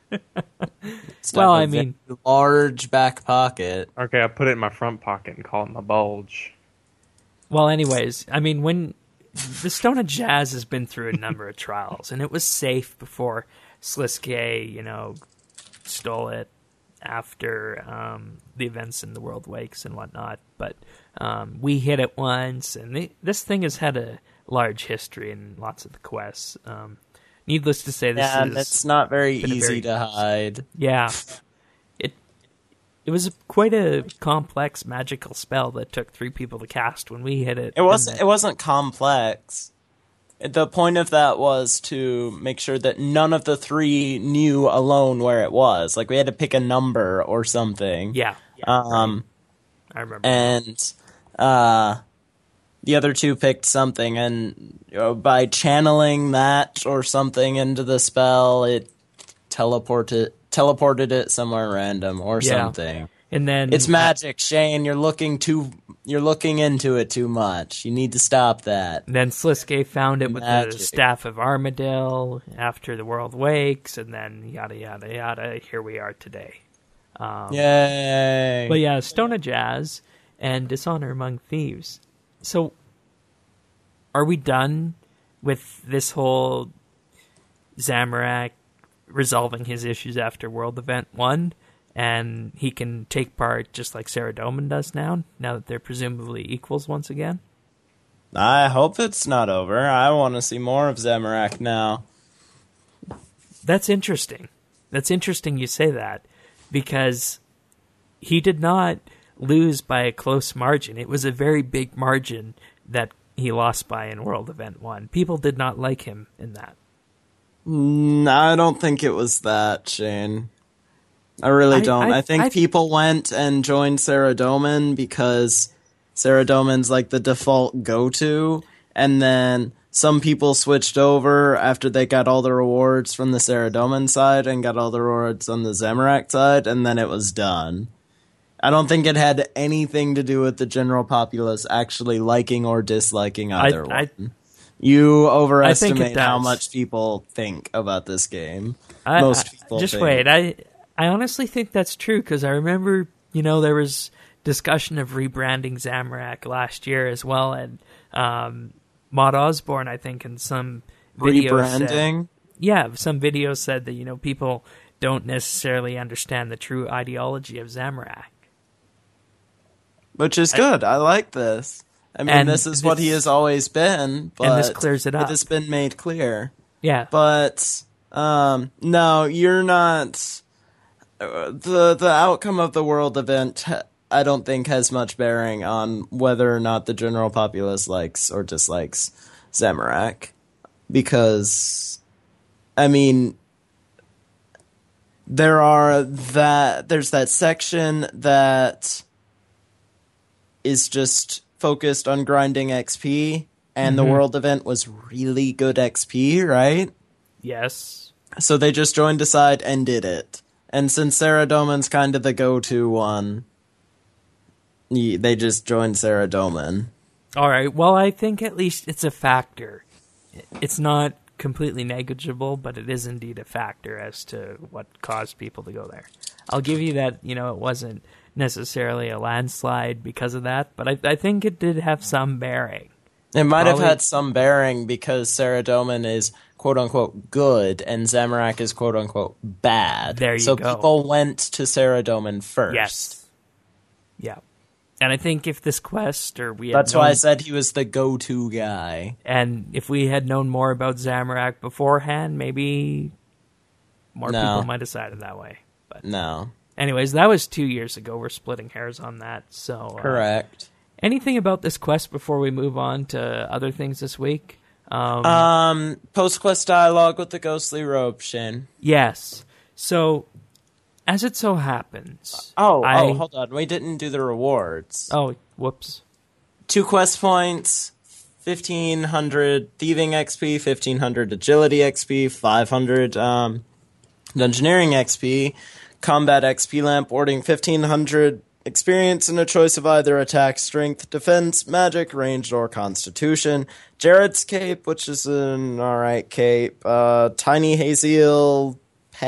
Well, a I mean, very large back pocket. Okay, I put it in my front pocket and call it my bulge. well, anyways, I mean, when the Stone of Jazz has been through a number of trials, and it was safe before Sliske, you know, stole it after um, the events in the World Wakes and whatnot. But um, we hit it once, and the, this thing has had a large history in lots of the quests. Um, needless to say, this Yeah, is it's not very been a easy very- to hide. yeah. It it was quite a complex magical spell that took three people to cast when we hit it. It wasn't. and It wasn't complex. The point of that was to make sure that none of the three knew alone where it was. Like we had to pick a number or something. Yeah, yeah, Um, I remember. and uh, the other two picked something, and you know, by channeling that or something into the spell, it teleported teleported it somewhere random or Yeah. something. And then It's magic, Shane. You're looking too. You're looking into it too much. You need to stop that. Then Sliske found it with Magic. the Staff of Armadale after the World Wakes, and then yada yada yada. Here we are today. Um, Yay! But yeah, Stone of Jazz and Dishonor Among Thieves. So, are we done with this whole Zamorak resolving his issues after World Event one? And he can take part just like Sarah Doman does now, now that they're presumably equals once again? I hope it's not over. I want to see more of Zamorak now. That's interesting. That's interesting you say that, because he did not lose by a close margin. It was a very big margin that he lost by in World Event one. People did not like him in that. Mm, I don't think it was that, Shane. I really I- don't. I, I- think I- people went and joined Sarah Doman because Sarah Doman's like the default go-to, and then some people switched over after they got all the rewards from the Sarah Doman side and got all the rewards on the Zamorak side, and then it was done. I don't think it had anything to do with the general populace actually liking or disliking either I- one. You overestimate I think it how does. much people think about this game. I, Most I- people just think. wait. I I honestly think that's true, because I remember, you know, there was discussion of rebranding Zamorak last year as well, and um, Maud Osborne, I think, in some videos said, Rebranding? yeah, some videos said that, you know, people don't necessarily understand the true ideology of Zamorak. Which is good. I like this. I mean, And this is what he this- has always been, but and this clears it up. it has been made clear. Yeah, But um, no, you're not. Uh, the the outcome of the world event, I don't think, has much bearing on whether or not the general populace likes or dislikes Zamorak, because, I mean, there are that there's that section that is just focused on grinding X P, and Mm-hmm. the world event was really good X P, right? yes. So they just joined aside and did it. And since Sarah Doman's kind of the go-to one, ye- they just joined Sarah Doman. All right. Well, I think at least it's a factor. It's not completely negligible, but it is indeed a factor as to what caused people to go there. I'll give you that, you know, it wasn't necessarily a landslide because of that, but I, I think it did have some bearing. It might have Probably- had some bearing because Sarah Doman is quote-unquote good and Zamorak is quote-unquote bad. There you so go. people went to Sarah Doman first. Yes. Yeah. And I think if this quest, or we had That's known, why I said he was the go-to guy. and if we had known more about Zamorak beforehand, maybe more No. people might have decided that way. But No. anyways, that was two years ago. We're splitting hairs on that. So uh, Correct. anything about this quest before we move on to other things this week? Um, Um, post-quest dialogue with the ghostly robe, Shin. yes. So, as it so happens, Oh, I, oh, hold on. We didn't do the rewards. oh, whoops. Two quest points, fifteen hundred thieving X P, fifteen hundred agility X P, five hundred um, dungeoneering X P, combat X P lamp, ordering fifteen hundred experience and a choice of either attack, strength, defense, magic, ranged, or constitution. Jared's cape, which is an alright cape. Uh, tiny Haziel pet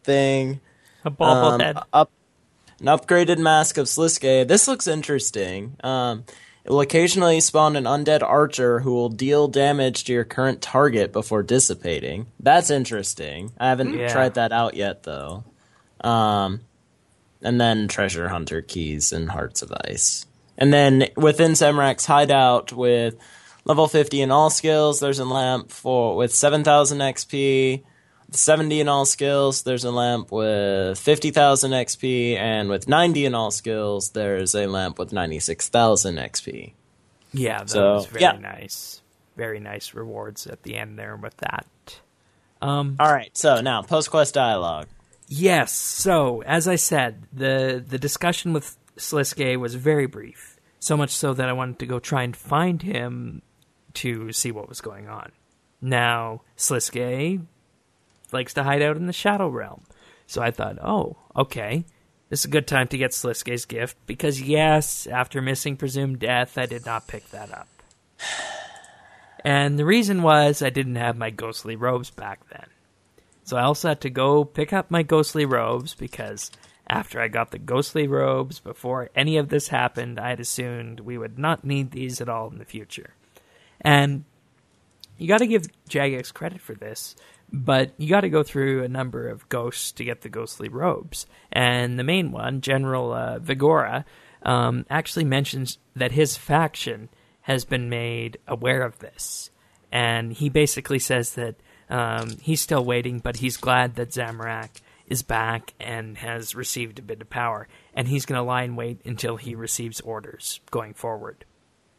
thing. A ball Um, head. up, an upgraded mask of Sliske. This looks interesting. Um, it will occasionally spawn an undead archer who will deal damage to your current target before dissipating. That's interesting. I haven't Yeah. tried that out yet, though. Um, and then treasure hunter keys and hearts of ice. And then within Zemrak's hideout with level fifty in all skills, there's a lamp for with seven thousand X P. With seventy in all skills, there's a lamp with fifty thousand X P. And with ninety in all skills, there's a lamp with ninety-six thousand X P. Yeah, that So, was very yeah. nice. Very nice rewards at the end there with that. Um, All right, so now post-quest dialogue. yes, so, as I said, the, the discussion with Sliske was very brief. So much so that I wanted to go try and find him to see what was going on. Now, Sliske likes to hide out in the Shadow Realm. So I thought, oh, okay, this is a good time to get Sliske's gift, because yes, after missing presumed death, I did not pick that up. And the reason was I didn't have my ghostly robes back then. So I also had to go pick up my ghostly robes, because after I got the ghostly robes, before any of this happened, I had assumed we would not need these at all in the future. And you got to give Jagex credit for this, but you got to go through a number of ghosts to get the ghostly robes. And the main one, General uh, Vigora, um, actually mentions that his faction has been made aware of this. And he basically says that um, he's still waiting, but he's glad that Zamorak is back and has received a bit of power. And he's going to lie in wait until he receives orders going forward.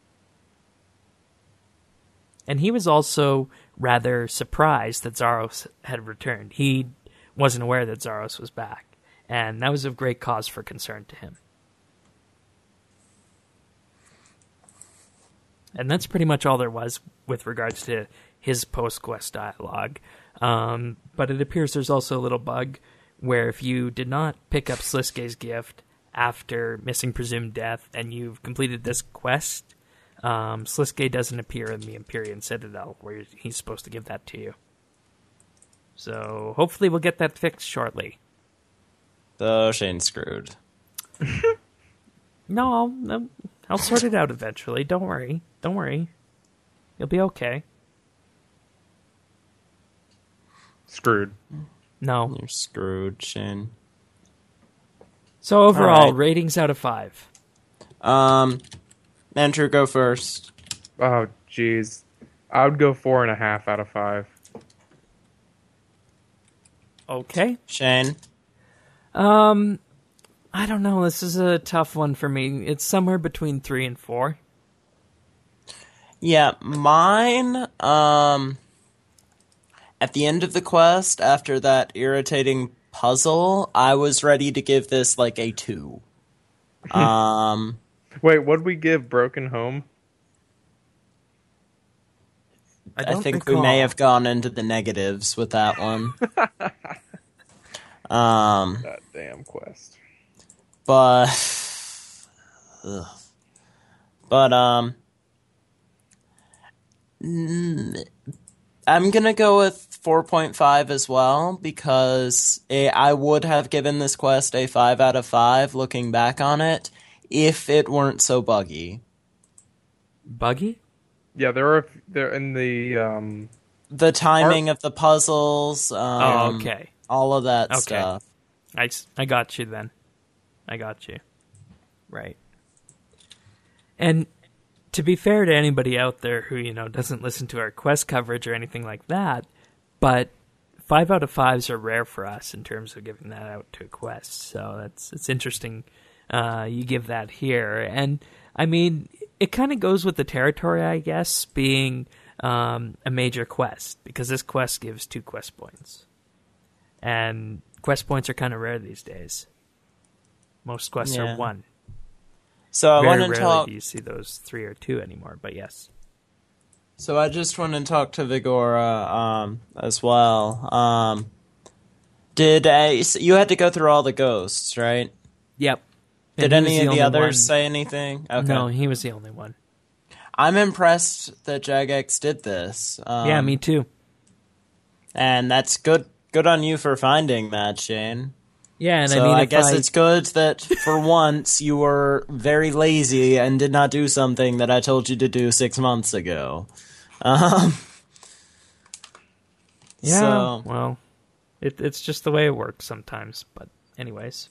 And he was also rather surprised that Zaros had returned. He wasn't aware that Zaros was back, and that was of great cause for concern to him. And that's pretty much all there was with regards to his post-quest dialogue. Um, but it appears there's also a little bug where if you did not pick up Sliske's gift after missing presumed death and you've completed this quest, Um, Sliske doesn't appear in the Empyrean Citadel, where he's supposed to give that to you. So, hopefully we'll get that fixed shortly. So Shane's screwed. No, I'll, I'll sort it out eventually. Don't worry. Don't worry. You'll be okay. Screwed. No. You're screwed, Shane. So, overall, All right. ratings out of five. Um, Andrew, go first. Oh, jeez. I would go four and a half out of five. Okay. Shane? Um, I don't know. This is a tough one for me. It's somewhere between three and four. Yeah, mine, um, at the end of the quest, after that irritating puzzle, I was ready to give this, like, a two. um... Wait, what'd we give Broken Home? I, I don't think recall. we may have gone into the negatives with that one. um, That damn quest. but, ugh. but um, mm, I'm gonna go with four point five as well, because a, I would have given this quest a five out of five looking back on it if it weren't so buggy. Buggy? Yeah, there are there in the um The timing of the puzzles, um, Oh, okay. all of that Okay. stuff. I, s- I got you then. I got you. Right. And to be fair to anybody out there who, you know, doesn't listen to our quest coverage or anything like that, but five out of fives are rare for us in terms of giving that out to a quest. So that's it's interesting uh, you give that here. And, I mean, it kind of goes with the territory, I guess, being um, a major quest, because this quest gives two quest points. And quest points are kind of rare these days. Most quests Yeah. are one. So I Very want to rarely talk. do you see those three or two anymore, but yes. So I just want to talk to Vigora um, as well. Um, did I, you had to go through all the ghosts, right? Yep. Did And he any was of the only others one- say anything? Okay. No, he was the only one. I'm impressed that Jagex did this. Um, yeah, me too. And that's good. good on you for finding that, Shane. Yeah, and so I mean, I if guess I, it's good that for once you were very lazy and did not do something that I told you to do six months ago. Um, yeah, so, well, it, it's just the way it works sometimes. But anyways.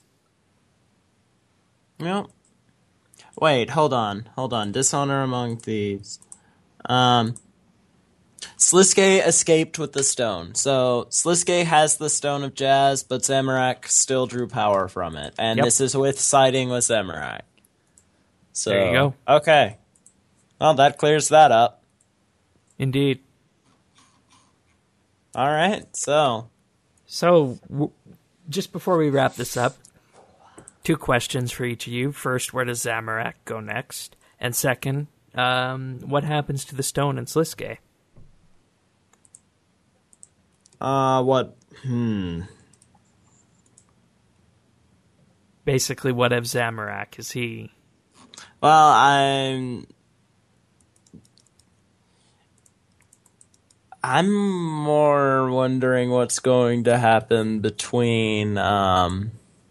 Yep. Wait, hold on, hold on. Dishonor Among Thieves. Um, Sliske escaped with the stone. So Sliske has the Stone of Jazz, but Zamorak still drew power from it. And Yep. this is with siding with Zamorak. So, There you go. Okay. Well, that clears that up. Indeed. All right, so. So, w- just before we wrap this up, two questions for each of you. First, where does Zamorak go next? And second, um, what happens to the stone in Sliske? Uh, what? Hmm. Basically, what of Zamorak? Is he... Well, I'm... I'm more wondering what's going to happen between, um...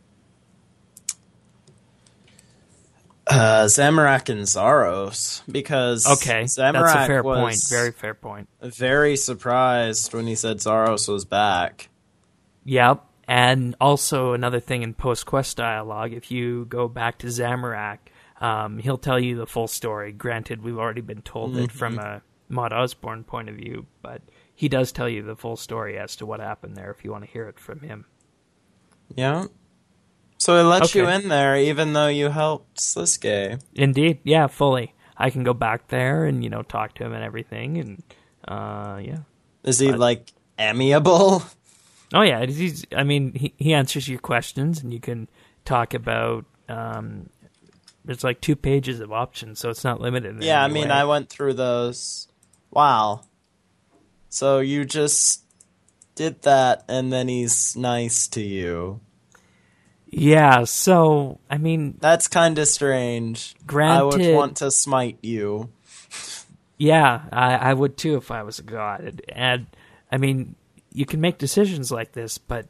Uh, Zamorak and Zaros, because Okay, Zamorak that's a fair was point. Very fair point. very surprised when he said Zaros was back. Yep. And also another thing in post-quest dialogue, if you go back to Zamorak, um, he'll tell you the full story. Granted, we've already been told Mm-hmm. it from a Maud Osborne point of view, but he does tell you the full story as to what happened there if you want to hear it from him. Yeah. So it lets Okay. you in there even though you helped Sliske. Indeed, yeah, fully. I can go back there and, you know, talk to him and everything, and, uh, yeah. Is he, But- like, amiable? Oh, yeah, he's, I mean, he, he answers your questions, and you can talk about, um, there's like two pages of options, so it's not limited in Yeah, I any mean, way. I went through those. Wow. So you just did that, and then he's nice to you. Yeah, so, I mean, That's kind of strange. I Granted- would want to smite you. yeah, I, I would too if I was a god. And, and, I mean, you can make decisions like this, but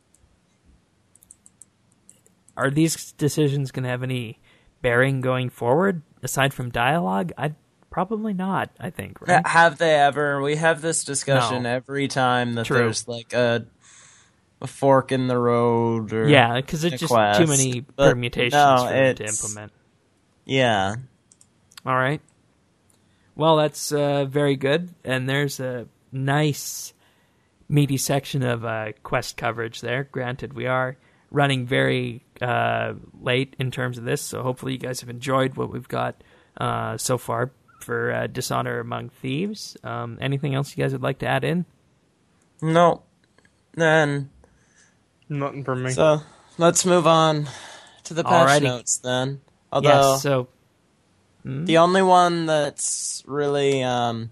are these decisions going to have any bearing going forward, aside from dialogue? I'd probably not, I think, right? Have they ever? We have this discussion No. every time that True. there's, like, a, a fork in the road or... Yeah, because there's a just quest, too many but permutations no, for them to it's- implement. Yeah. All right. Well, that's uh, very good, and there's a nice, meaty section of uh, quest coverage there. Granted, we are running very uh, late in terms of this, so hopefully you guys have enjoyed what we've got uh, so far for uh, Dishonor Among Thieves. Um, anything else you guys would like to add in? No. Then... Nothing for me. So, let's move on to the patch Alrighty. notes then. Although, Yes, so... the only one that's really, um...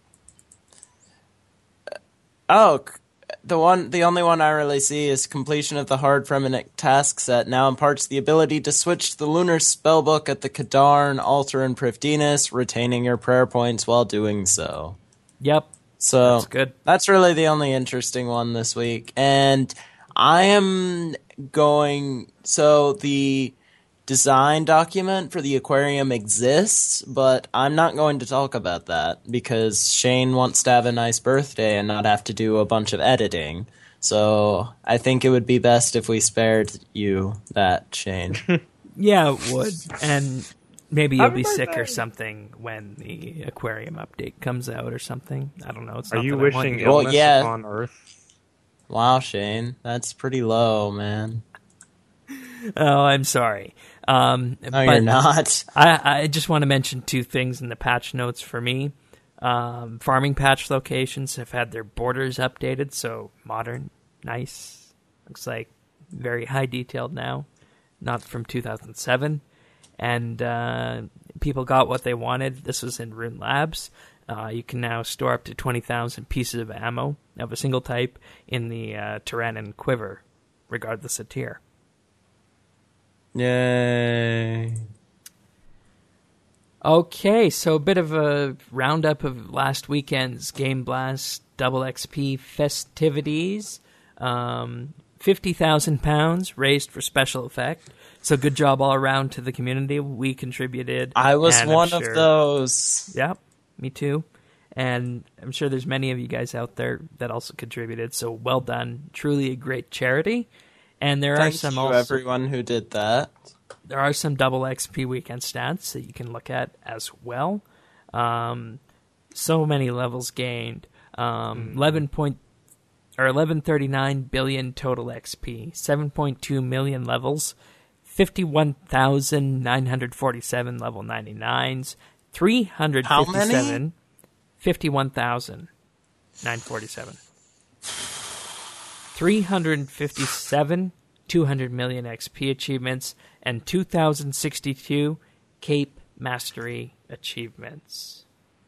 Oh, c- the one, the only one I really see is completion of the hard Fremennik task set now imparts the ability to switch to the Lunar Spellbook at the Kadarn, Altar, and Prifdinus, retaining your prayer points while doing so. Yep, So, that's good. that's really the only interesting one this week. And I am going... So, the design document for the aquarium exists, but I'm not going to talk about that because Shane wants to have a nice birthday and not have to do a bunch of editing. So, I think it would be best if we spared you that, Shane. Yeah, it would. And maybe you'll Happy be sick birthday. or something when the aquarium update comes out or something. I don't know. It's Are not you that I want wishing you- Well, illness yeah. upon Earth? Wow, Shane. That's pretty low, man. Oh, I'm sorry. Um, No, but you're not. I, I just want to mention two things in the patch notes for me. Um, farming patch locations have had their borders updated, so modern, nice. Looks like very high detailed now, not from two thousand seven. And uh, people got what they wanted. This was in Rune Labs. Uh, you can now store up to twenty thousand pieces of ammo of a single type in the uh, Tyrannon Quiver, regardless of tier. Yay. Okay, so a bit of a roundup of last weekend's Game Blast Double X P festivities. Um, fifty thousand pounds raised for special effect. So good job all around to the community. We contributed. I was and I'm one sure- of those. Yep, me too. And I'm sure there's many of you guys out there that also contributed. So well done. Truly a great charity. And there Thank are some you, also, everyone who did that. there are some double X P weekend stats that you can look at as well. Um, so many levels gained. Um, eleven point or eleven thirty-nine billion total X P. seven point two million levels. fifty-one thousand nine hundred forty-seven level ninety-nines. three hundred fifty-seven. How many? fifty-one thousand nine hundred forty-seven. three hundred fifty-seven two hundred million X P achievements, and two thousand sixty-two Cape Mastery achievements,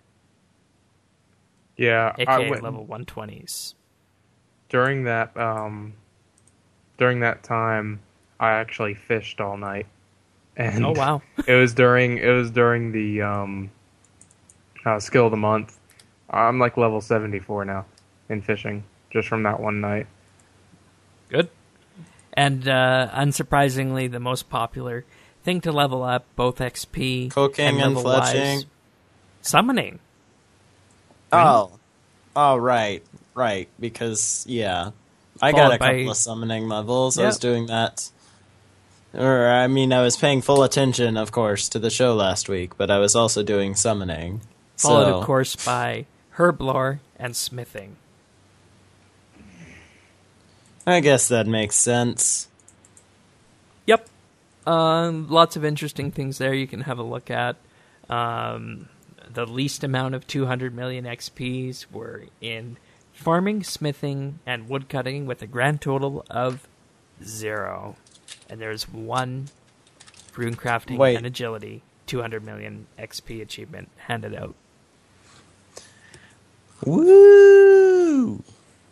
Yeah, I aka went level one twenties. during that um during that time. I actually fished all night, and Oh wow! it was during it was during the um uh, skill of the month. I'm like level seventy-four now in fishing just from that one night. Good. And uh, unsurprisingly, the most popular thing to level up both X P Cooking and and level-wise, fletching. summoning. Oh. Oh, right. Right. Because, yeah. I Followed got a couple by- of summoning levels. I was Yep. doing that. Or, I mean, I was paying full attention, of course, to the show last week, but I was also doing summoning. Followed, so, of course, by herblore and smithing. I guess that makes sense. Yep. Um, lots of interesting things there you can have a look at. Um, the least amount of two hundred million X Ps were in farming, smithing, and woodcutting with a grand total of zero. And there's one rune crafting Wait. and agility two hundred million X P achievement handed out. Woo!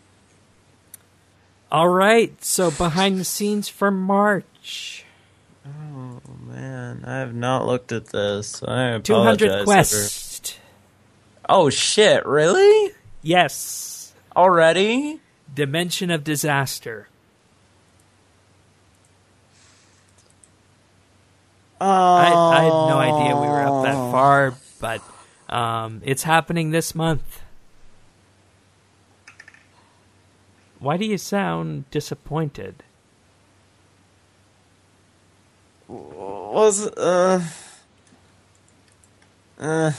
All right, so behind the scenes for March. Oh, man. I have not looked at this. I two apologize. hundred quest. Oh, shit. Really? Yes. Already? Dimension of Disaster. Oh. I, I had no idea we were up that far, but um, it's happening this month. Why do you sound disappointed? Was, uh... Uh...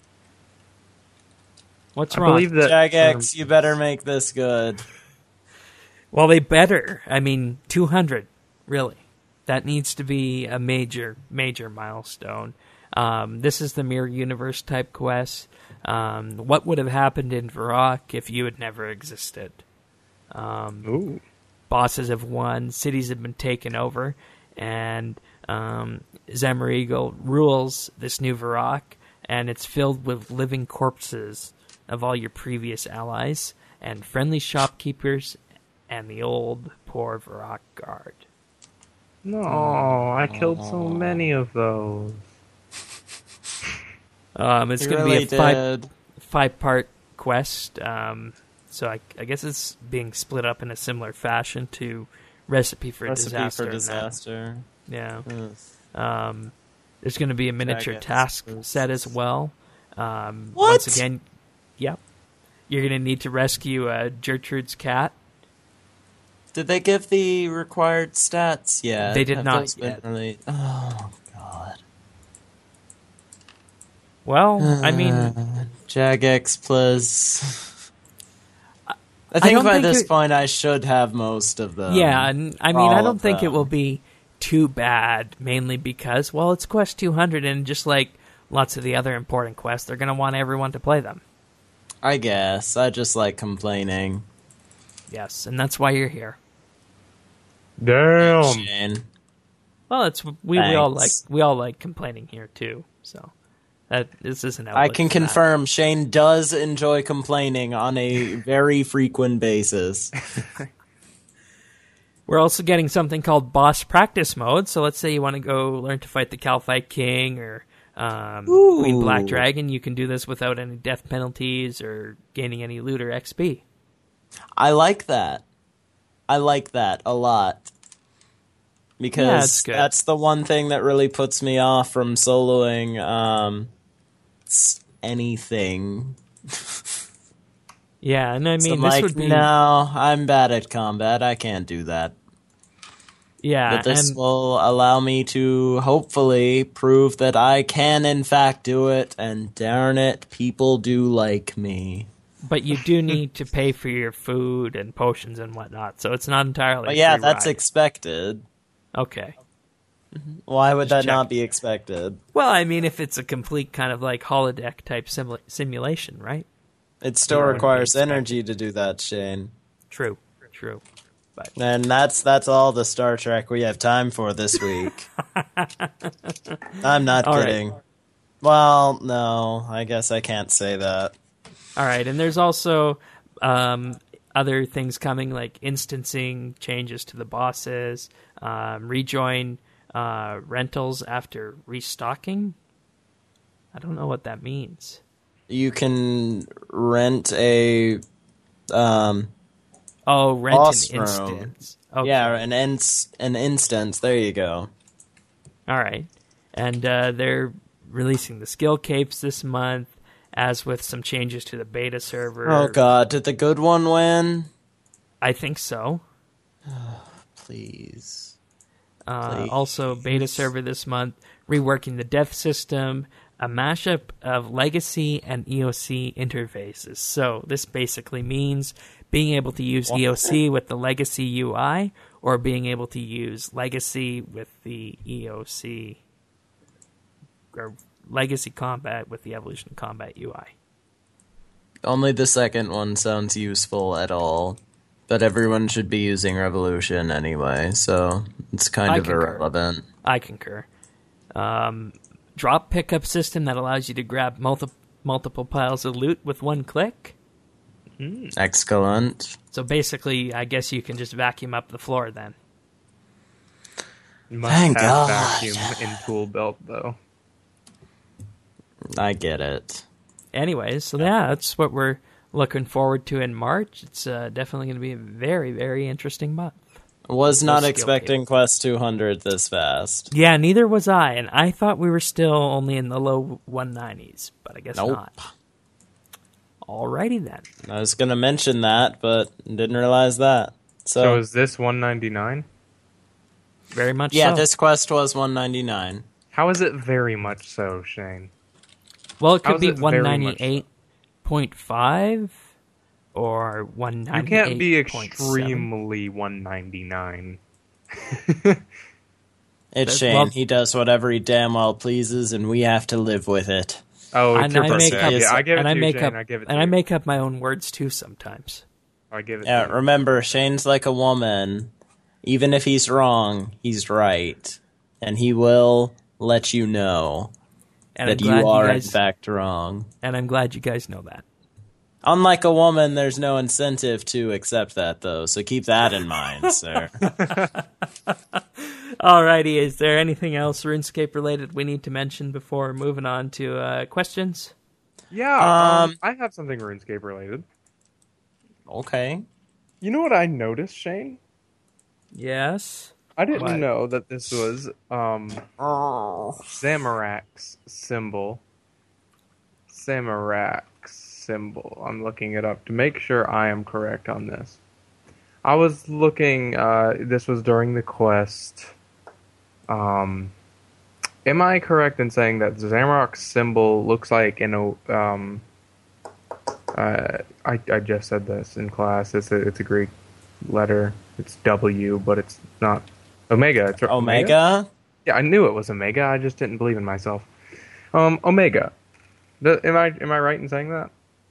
What's I wrong? believe that Jagex, um, you better make this good. Well, they better. I mean, two hundred, really. That needs to be a major, major milestone. Um, this is the Mirror Universe type quest. Um, what would have happened in Varrock if you had never existed? Um, ooh. bosses have won, cities have been taken over, and um, Zamoreagle rules this new Varrock, and it's filled with living corpses of all your previous allies, and friendly shopkeepers, and the old poor Varrock guard. No, I killed so many of those. Um, it's You going to really be a five, did. five-part quest, um, so I, I guess it's being split up in a similar fashion to Recipe for Recipe Disaster. for and that. disaster. Yeah. Ugh. Um, there's going to be a miniature Jagex task was- set as well. Um, What? Once again, yep. You're going to need to rescue uh, Gertrude's cat. Did they give the required stats yet? They did Have not those been yet. really- Oh, God. Well, I mean, Uh, Jagex, please. I I think don't by think this it- point I should have most of them. yeah, and I mean, all I of don't think it them. will be too bad, mainly because, well, it's Quest two hundred, and just like lots of the other important quests, they're going to want everyone to play them. I guess. I just like complaining. Yes, and that's why you're here. Damn. Shane. Well, it's we, we all like Thanks. we all like complaining here too. So that this is an I outlet can for that. confirm Shane does enjoy complaining on a very frequent basis. We're also getting something called boss practice mode. So let's say you want to go learn to fight the Calphite King or um, Queen Black Ooh. Dragon. You can do this without any death penalties or gaining any loot or X P. I like that. I like that a lot. Because Yeah, it's good. that's the one thing that really puts me off from soloing um, anything. Yeah, and I mean, So I'm this like, would be... no, I'm bad at combat. I can't do that. Yeah, But this and... will allow me to hopefully prove that I can in fact do it, and darn it, people do like me. But you do need to pay for your food and potions and whatnot, so it's not entirely But yeah, free that's ride. expected. Okay. Why would that check. not be expected? Well, I mean, if it's a complete kind of like holodeck type simula- simulation, right? It still Yeah, requires expected. energy to do that, Shane. True, true. But And that's that's all the Star Trek we have time for this week. I'm not All right. kidding. Well, no, I guess I can't say that. all right, and there's also um, other things coming, like instancing changes to the bosses, um, rejoin uh, rentals after restocking. I don't know what that means. You can rent a um Oh, rent Boss an room. instance. Okay. yeah, an ins- an instance. There you go. All right. And uh, they're releasing the skill capes this month, as with some changes to the beta server. Oh god, did the good one win? I think so. Please. Uh, Please. also, beta server this month, reworking the death system, a mashup of legacy and E O C interfaces. So this basically means being able to use E O C with the legacy U I, or being able to use legacy with the E O C, or legacy combat with the evolution combat U I. Only the second one sounds useful at all. But everyone should be using Revolution anyway, so it's kind I of concur. irrelevant. I concur. Um, drop pickup system that allows you to grab multi- multiple piles of loot with one click. Excellent. So basically, I guess you can just vacuum up the floor then. Must Thank have God. vacuum in tool belt though. I get it. Anyways, so yeah, that's what we're looking forward to in March. It's uh, definitely going to be a very, very interesting month. Was not skill expecting Quest two hundred this fast. Yeah, neither was I, and I thought we were still only in the low one nineties, but I guess Nope. not. Alrighty then. I was going to mention that, but didn't realize that. So, So is this one ninety-nine? Very much yeah, so. this quest was one ninety-nine. How is it very much so, Shane? Well, it How could is be it very much so? one ninety-eight point five or one ninety-eight point seven. You can't be extremely one ninety-nine. It's That's- Shane. well- He does whatever he damn well pleases, and we have to live with it. Oh, And two I make percent. up, Yeah, I give it and to I you, make Shane. up, I give it to and I you. make up my own words too sometimes. I give it Yeah, to you. remember, Shane's like a woman. Even if he's wrong, he's right. And he will let you know And that I'm glad you are, guys, in fact, wrong. and I'm glad you guys know that. Unlike a woman, there's no incentive to accept that, though, so keep that in mind, sir. Alrighty, is there anything else RuneScape related we need to mention before moving on to uh, questions? Yeah, um, Um, I have something RuneScape related. Okay. You know what I noticed, Shane? Yes. I didn't What? know that this was um, Oh. Zamorak's symbol. Zamorak's symbol. I'm looking it up to make sure I am correct on this. I was looking, uh, this was during the quest. Um, am I correct in saying that Zamorak's symbol looks like an, um, uh, I, I just said this in class, it's a, it's a Greek letter. It's W, but it's not Omega. It's Omega? Yeah, I knew it was Omega. I just didn't believe in myself. Um, Omega. The, am I am I right in saying that?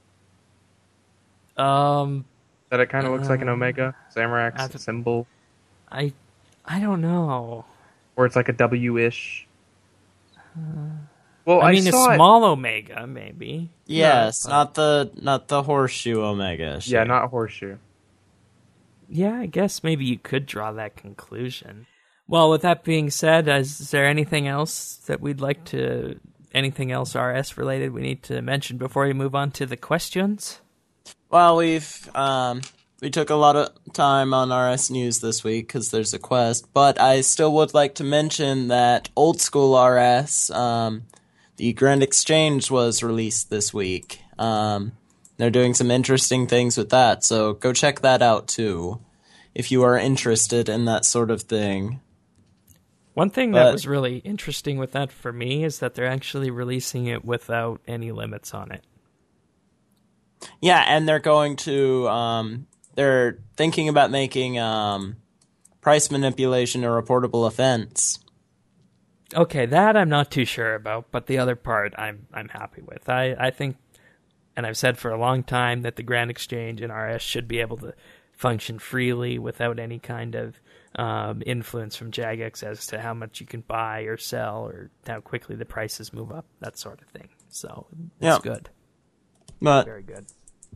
Um, That it kind of looks like an Uh, Omega, Zamorak's I've- symbol, I, I don't know. or it's like a W-ish. Well, I I, mean, a saw it- small omega, maybe. Yes, but- not the not the horseshoe Omega. Yeah, Shane. not horseshoe. Yeah, I guess maybe you could draw that conclusion. Well, with that being said, is, is there anything else that we'd like to, anything else R S related we need to mention before we move on to the questions? Well, we've um we took a lot of time on R S News this week because there's a quest, but I still would like to mention that Old School R S, um, the Grand Exchange was released this week. Um, they're doing some interesting things with that, so go check that out too, if you are interested in that sort of thing. One thing But- that was really interesting with that for me is that they're actually releasing it without any limits on it. Yeah, and they're going to, um, they're thinking about making um, price manipulation a reportable offense. Okay, that I'm not too sure about, but the other part I'm I'm happy with. I, I think, and I've said for a long time, that the Grand Exchange and R S should be able to function freely without any kind of um, influence from Jagex as to how much you can buy or sell or how quickly the prices move up, that sort of thing. So it's Yeah. good. But Very good.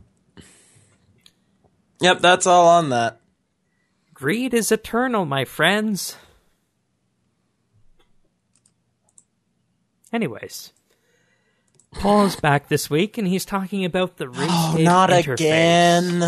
yep, that's all on that. Greed is eternal, my friends. Anyways, Paul is back this week, and he's talking about the RuneScape Oh, not interface. again.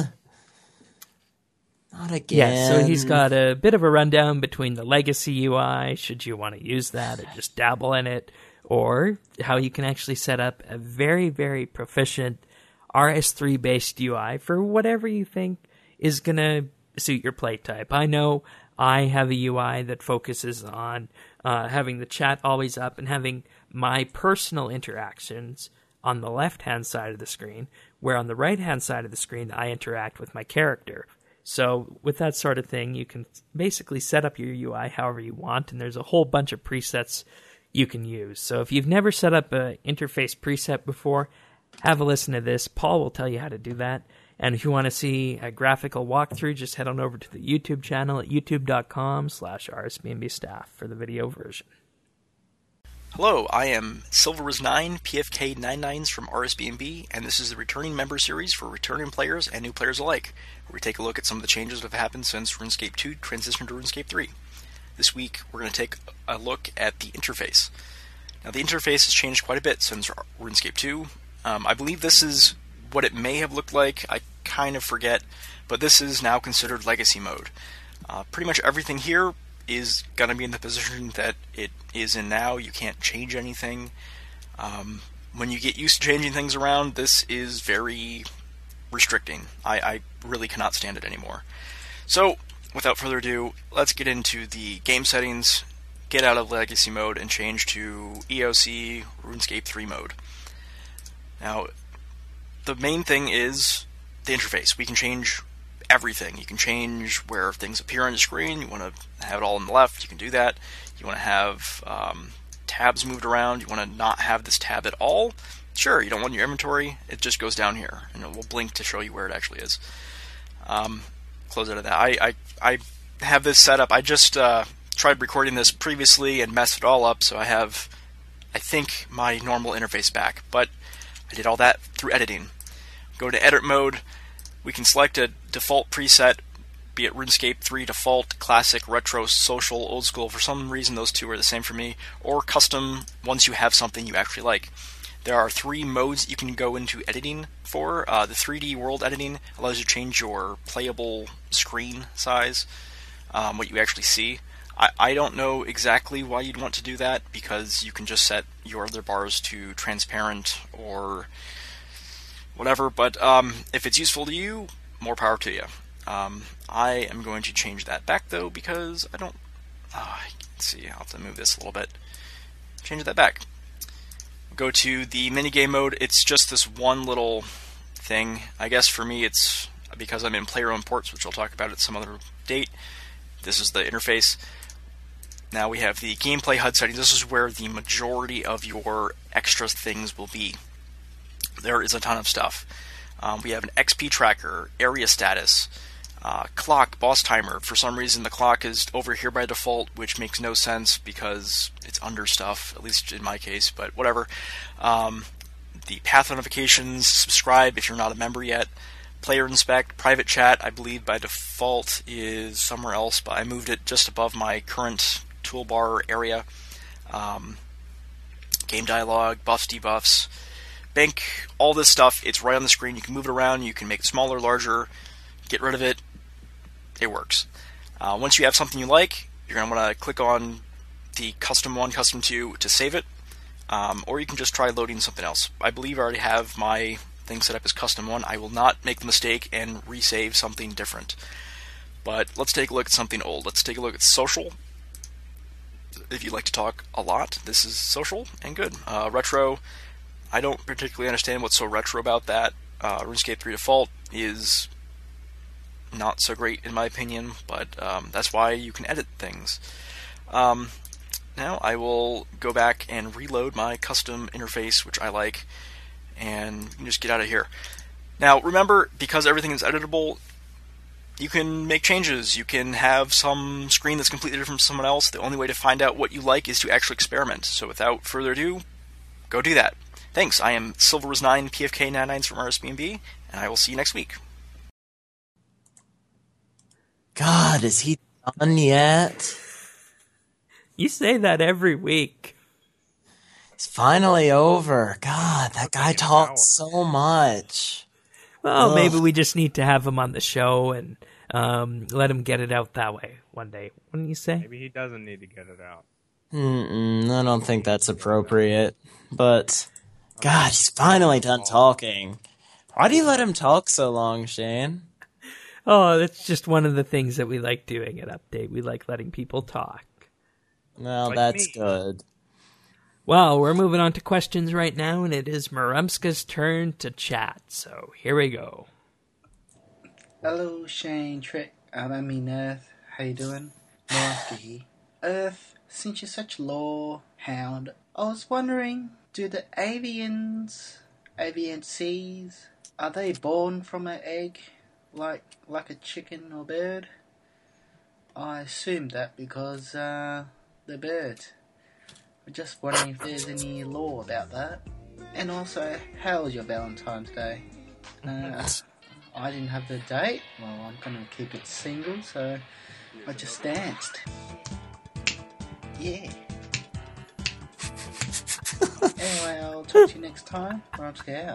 Not again. Yeah, so he's got a bit of a rundown between the legacy U I, should you want to use that or just dabble in it, or how you can actually set up a very, very proficient R S three-based U I for whatever you think is going to suit your play type. I know I have a U I that focuses on uh, having the chat always up and having my personal interactions on the left-hand side of the screen, where on the right-hand side of the screen I interact with my character. So with that sort of thing, you can basically set up your U I however you want, and there's a whole bunch of presets you can use. So if you've never set up an interface preset before, have a listen to this. Paul will tell you how to do that. And if you want to see a graphical walkthrough, just head on over to the YouTube channel at youtube.com slash rsbnb staff for the video version. Hello, I am Silveriz nine, P F K ninety-nines from R S B N B, and this is the Returning Member Series for returning players and new players alike, where we take a look at some of the changes that have happened since RuneScape two transitioned to RuneScape three. This week, we're going to take a look at the interface. Now, the interface has changed quite a bit since RuneScape two. Um, I believe this is what it may have looked like. I kind of forget, but this is now considered Legacy Mode. Uh, pretty much everything here is going to be in the position that it is in now. You can't change anything. Um, when you get used to changing things around, this is very restricting. I, I really cannot stand it anymore. So, without further ado, let's get into the game settings, get out of Legacy Mode, and change to E O C RuneScape three mode. Now, the main thing is the interface. We can change everything. You can change where things appear on the screen. You want to have it all on the left, you can do that. You want to have um, tabs moved around. You want to not have this tab at all. Sure, you don't want your inventory. It just goes down here, and it will blink to show you where it actually is. Um, close out of that. I, I, I have this set up. I just uh, tried recording this previously and messed it all up, so I have, I think, my normal interface back. But I did all that through editing. Go to edit mode. We can select a default preset, be it RuneScape three default, classic, retro, social, old school. For some reason, those two are the same for me. Or custom, once you have something you actually like. There are three modes you can go into editing for. Uh, the three D world editing allows you to change your playable screen size, um, what you actually see. I, I don't know exactly why you'd want to do that, because you can just set your other bars to transparent or whatever, but um, if it's useful to you, more power to you. Um, I am going to change that back, though, because I don't... Uh, let's see, I'll have to move this a little bit. Change that back. Go to the minigame mode. It's just this one little thing. I guess for me it's because I'm in player-owned ports, which I'll talk about at some other date. This is the interface. Now we have the gameplay H U D settings. This is where the majority of your extra things will be. There is a ton of stuff. Um, we have an X P tracker, area status, uh, clock, boss timer. For some reason, the clock is over here by default, which makes no sense because it's under stuff, at least in my case, but whatever. Um, the path notifications, subscribe if you're not a member yet. Player inspect, private chat, I believe by default is somewhere else, but I moved it just above my current toolbar area. Um, game dialogue, buffs, debuffs. Bank, all this stuff, it's right on the screen. You can move it around, you can make it smaller, larger, get rid of it. It works. Uh, once you have something you like, you're going to want to click on the Custom one, Custom two to save it, um, or you can just try loading something else. I believe I already have my thing set up as Custom one. I will not make the mistake and resave something different. But let's take a look at something old. Let's take a look at Social. If you like to talk a lot, this is Social and good. Uh, retro, I don't particularly understand what's so retro about that. Uh, RuneScape three Default is not so great in my opinion, but um, that's why you can edit things. Um, now I will go back and reload my custom interface, which I like, and you can just get out of here. Now remember, because everything is editable, you can make changes. You can have some screen that's completely different from someone else. The only way to find out what you like is to actually experiment. So without further ado, go do that. Thanks. I am Silverus nine, P F K ninety-nines from R S B N B, and I will see you next week. God, is he done yet? You say that every week. It's finally over. God, that guy talks so much. Well, Ugh. maybe we just need to have him on the show and um, let him get it out that way one day. Wouldn't you say? Maybe he doesn't need to get it out. Mm-mm, I don't think that's appropriate. But, God, he's finally done talking. Why do you let him talk so long, Shane? Oh, that's just one of the things that we like doing at Update. We like letting people talk. Well, Like that's me. good. Well, we're moving on to questions right now, and it is Marumska's turn to chat. So here we go. Hello, Shane, Trick, um, I mean Earth. How you doing? Marumska here. Earth, since you're such a lore hound, I was wondering, do the avians, avian seas, are they born from an egg, like like a chicken or bird? I assumed that because uh, the bird. I'm just wondering if there's any law about that. And also, how was your Valentine's Day? Uh, I didn't have the date. Well, I'm going to keep it single, so I just danced. Yeah. Anyway, I'll talk to you next time. Marumska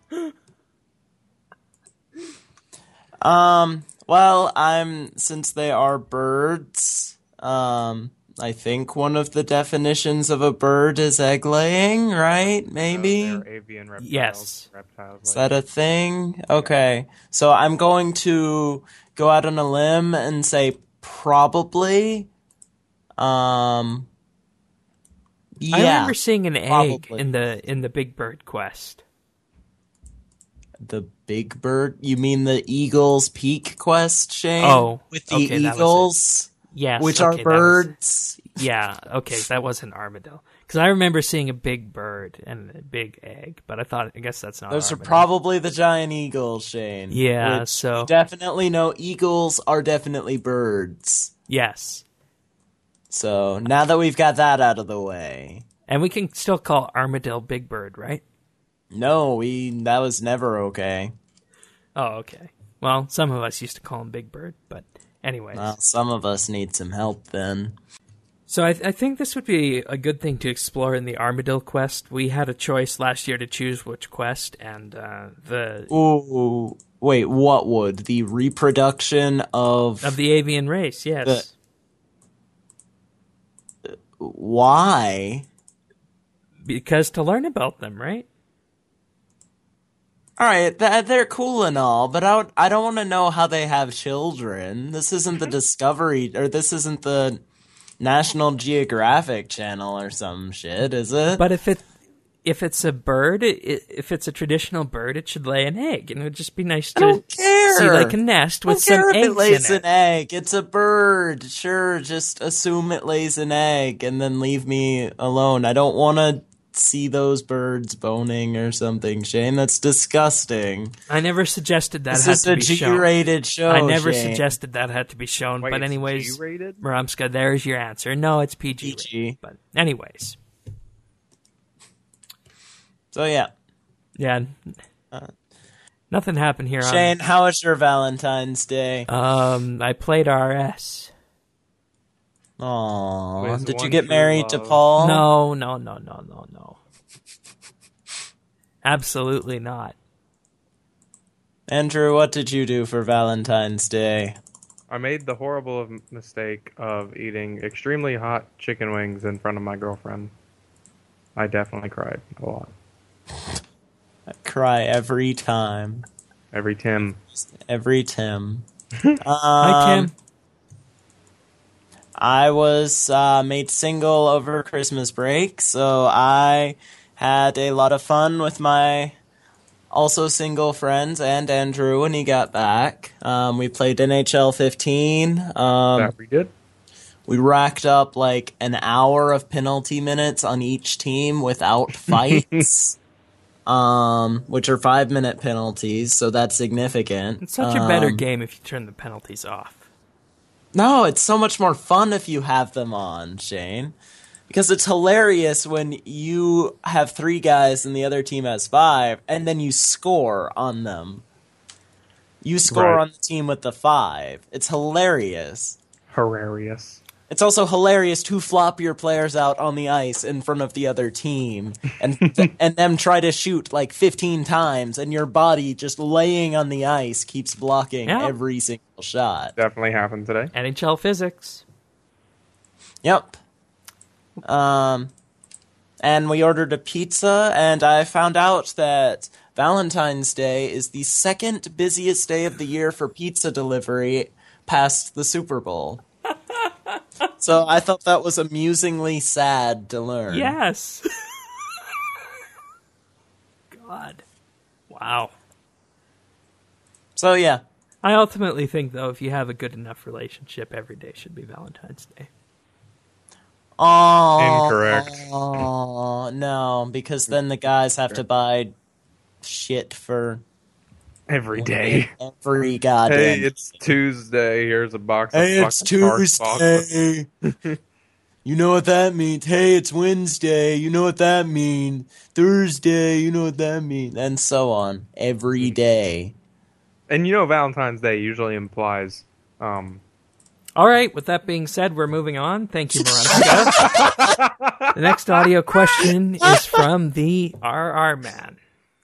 out. Um, well, I'm, since they are birds, um, I think one of the definitions of a bird is egg laying, right? Maybe? So they're avian reptiles. Yes. Reptiles Is that a thing? Okay. So I'm going to go out on a limb and say probably. Um, yeah. I remember seeing an egg probably. in the in the Big Bird quest. The big bird? You mean the Eagle's Peak quest, Shane? Oh, With the okay, that was eagles? Yes, Which okay, are that was- birds? Yeah, okay, that wasn't armadillo. Because I remember seeing a big bird and a big egg, but I thought, I guess that's not Those are armadillo. probably the giant eagles, Shane. Yeah, Which so- we definitely know eagles are definitely birds. Yes. So now that we've got that out of the way. And we can still call armadillo Big Bird, right? No, we that was never okay. Oh, okay. Well, some of us used to call him Big Bird, but anyways. Well, some of us need some help then. So I, th- I think this would be a good thing to explore in the Armadillo quest. We had a choice last year to choose which quest, and uh, the Ooh, wait, what would? The reproduction of... of the avian race, yes. Why? Because to learn about them, right? Alright, th- they're cool and all, but I, would, I don't want to know how they have children. This isn't the Discovery, or this isn't the National Geographic Channel or some shit, is it? But if it if it's a bird, it, if it's a traditional bird, it should lay an egg, and it would just be nice I to don't care. see like a nest I don't with some care if eggs it lays in an it. egg. It's a bird. Sure, just assume it lays an egg and then leave me alone. I don't want to see those birds boning or something, Shane. That's disgusting. I never suggested that This had is to a be shown. G-rated show, I never Shane. suggested that had to be shown, Wait, but it's anyways, G-rated? Marumska, there's your answer. No, it's P G. P G. But anyways, So yeah. yeah, nothing happened here. Shane, how was your Valentine's Day? On, um, I played R S. Aww. With Did you one get true married to love. Paul? No, no, no, no, no, no. Absolutely not. Andrew, what did you do for Valentine's Day? I made the horrible of- mistake of eating extremely hot chicken wings in front of my girlfriend. I definitely cried a lot. I cry every time. Every Tim. Every Tim. Hi, Um, Tim. I was uh, made single over Christmas break, so I had a lot of fun with my also single friends and Andrew when he got back. Um, we played N H L fifteen. Um, That we did. we racked up like an hour of penalty minutes on each team without fights, um, which are five minute penalties, so that's significant. It's such a better Um, game if you turn the penalties off. No, it's so much more fun if you have them on, Shane. Because it's hilarious when you have three guys and the other team has five, and then you score on them. You score Right. on the team with the five. It's hilarious. Hilarious. It's also hilarious to flop your players out on the ice in front of the other team and th- and them try to shoot like fifteen times, and your body just laying on the ice keeps blocking Yeah. every single shot. Definitely happened today. N H L physics. Yep. Um, and we ordered a pizza, and I found out that Valentine's Day is the second busiest day of the year for pizza delivery past the Super Bowl. So I thought that was amusingly sad to learn. Yes. God. Wow. So yeah. I ultimately think, though, if you have a good enough relationship, every day should be Valentine's Day. Oh, Incorrect. Oh no, because then the guys have to buy shit for Every day. every goddamn. Hey, it's Tuesday. Here's a box of Hey, it's fucking Tart chocolate. Tuesday. You know what that means. Hey, it's Wednesday. You know what that means. Thursday. You know what that means. And so on. Every day. And you know Valentine's Day usually implies um All right, with that being said, we're moving on. Thank you, Veronica. The next audio question is from the R R Man.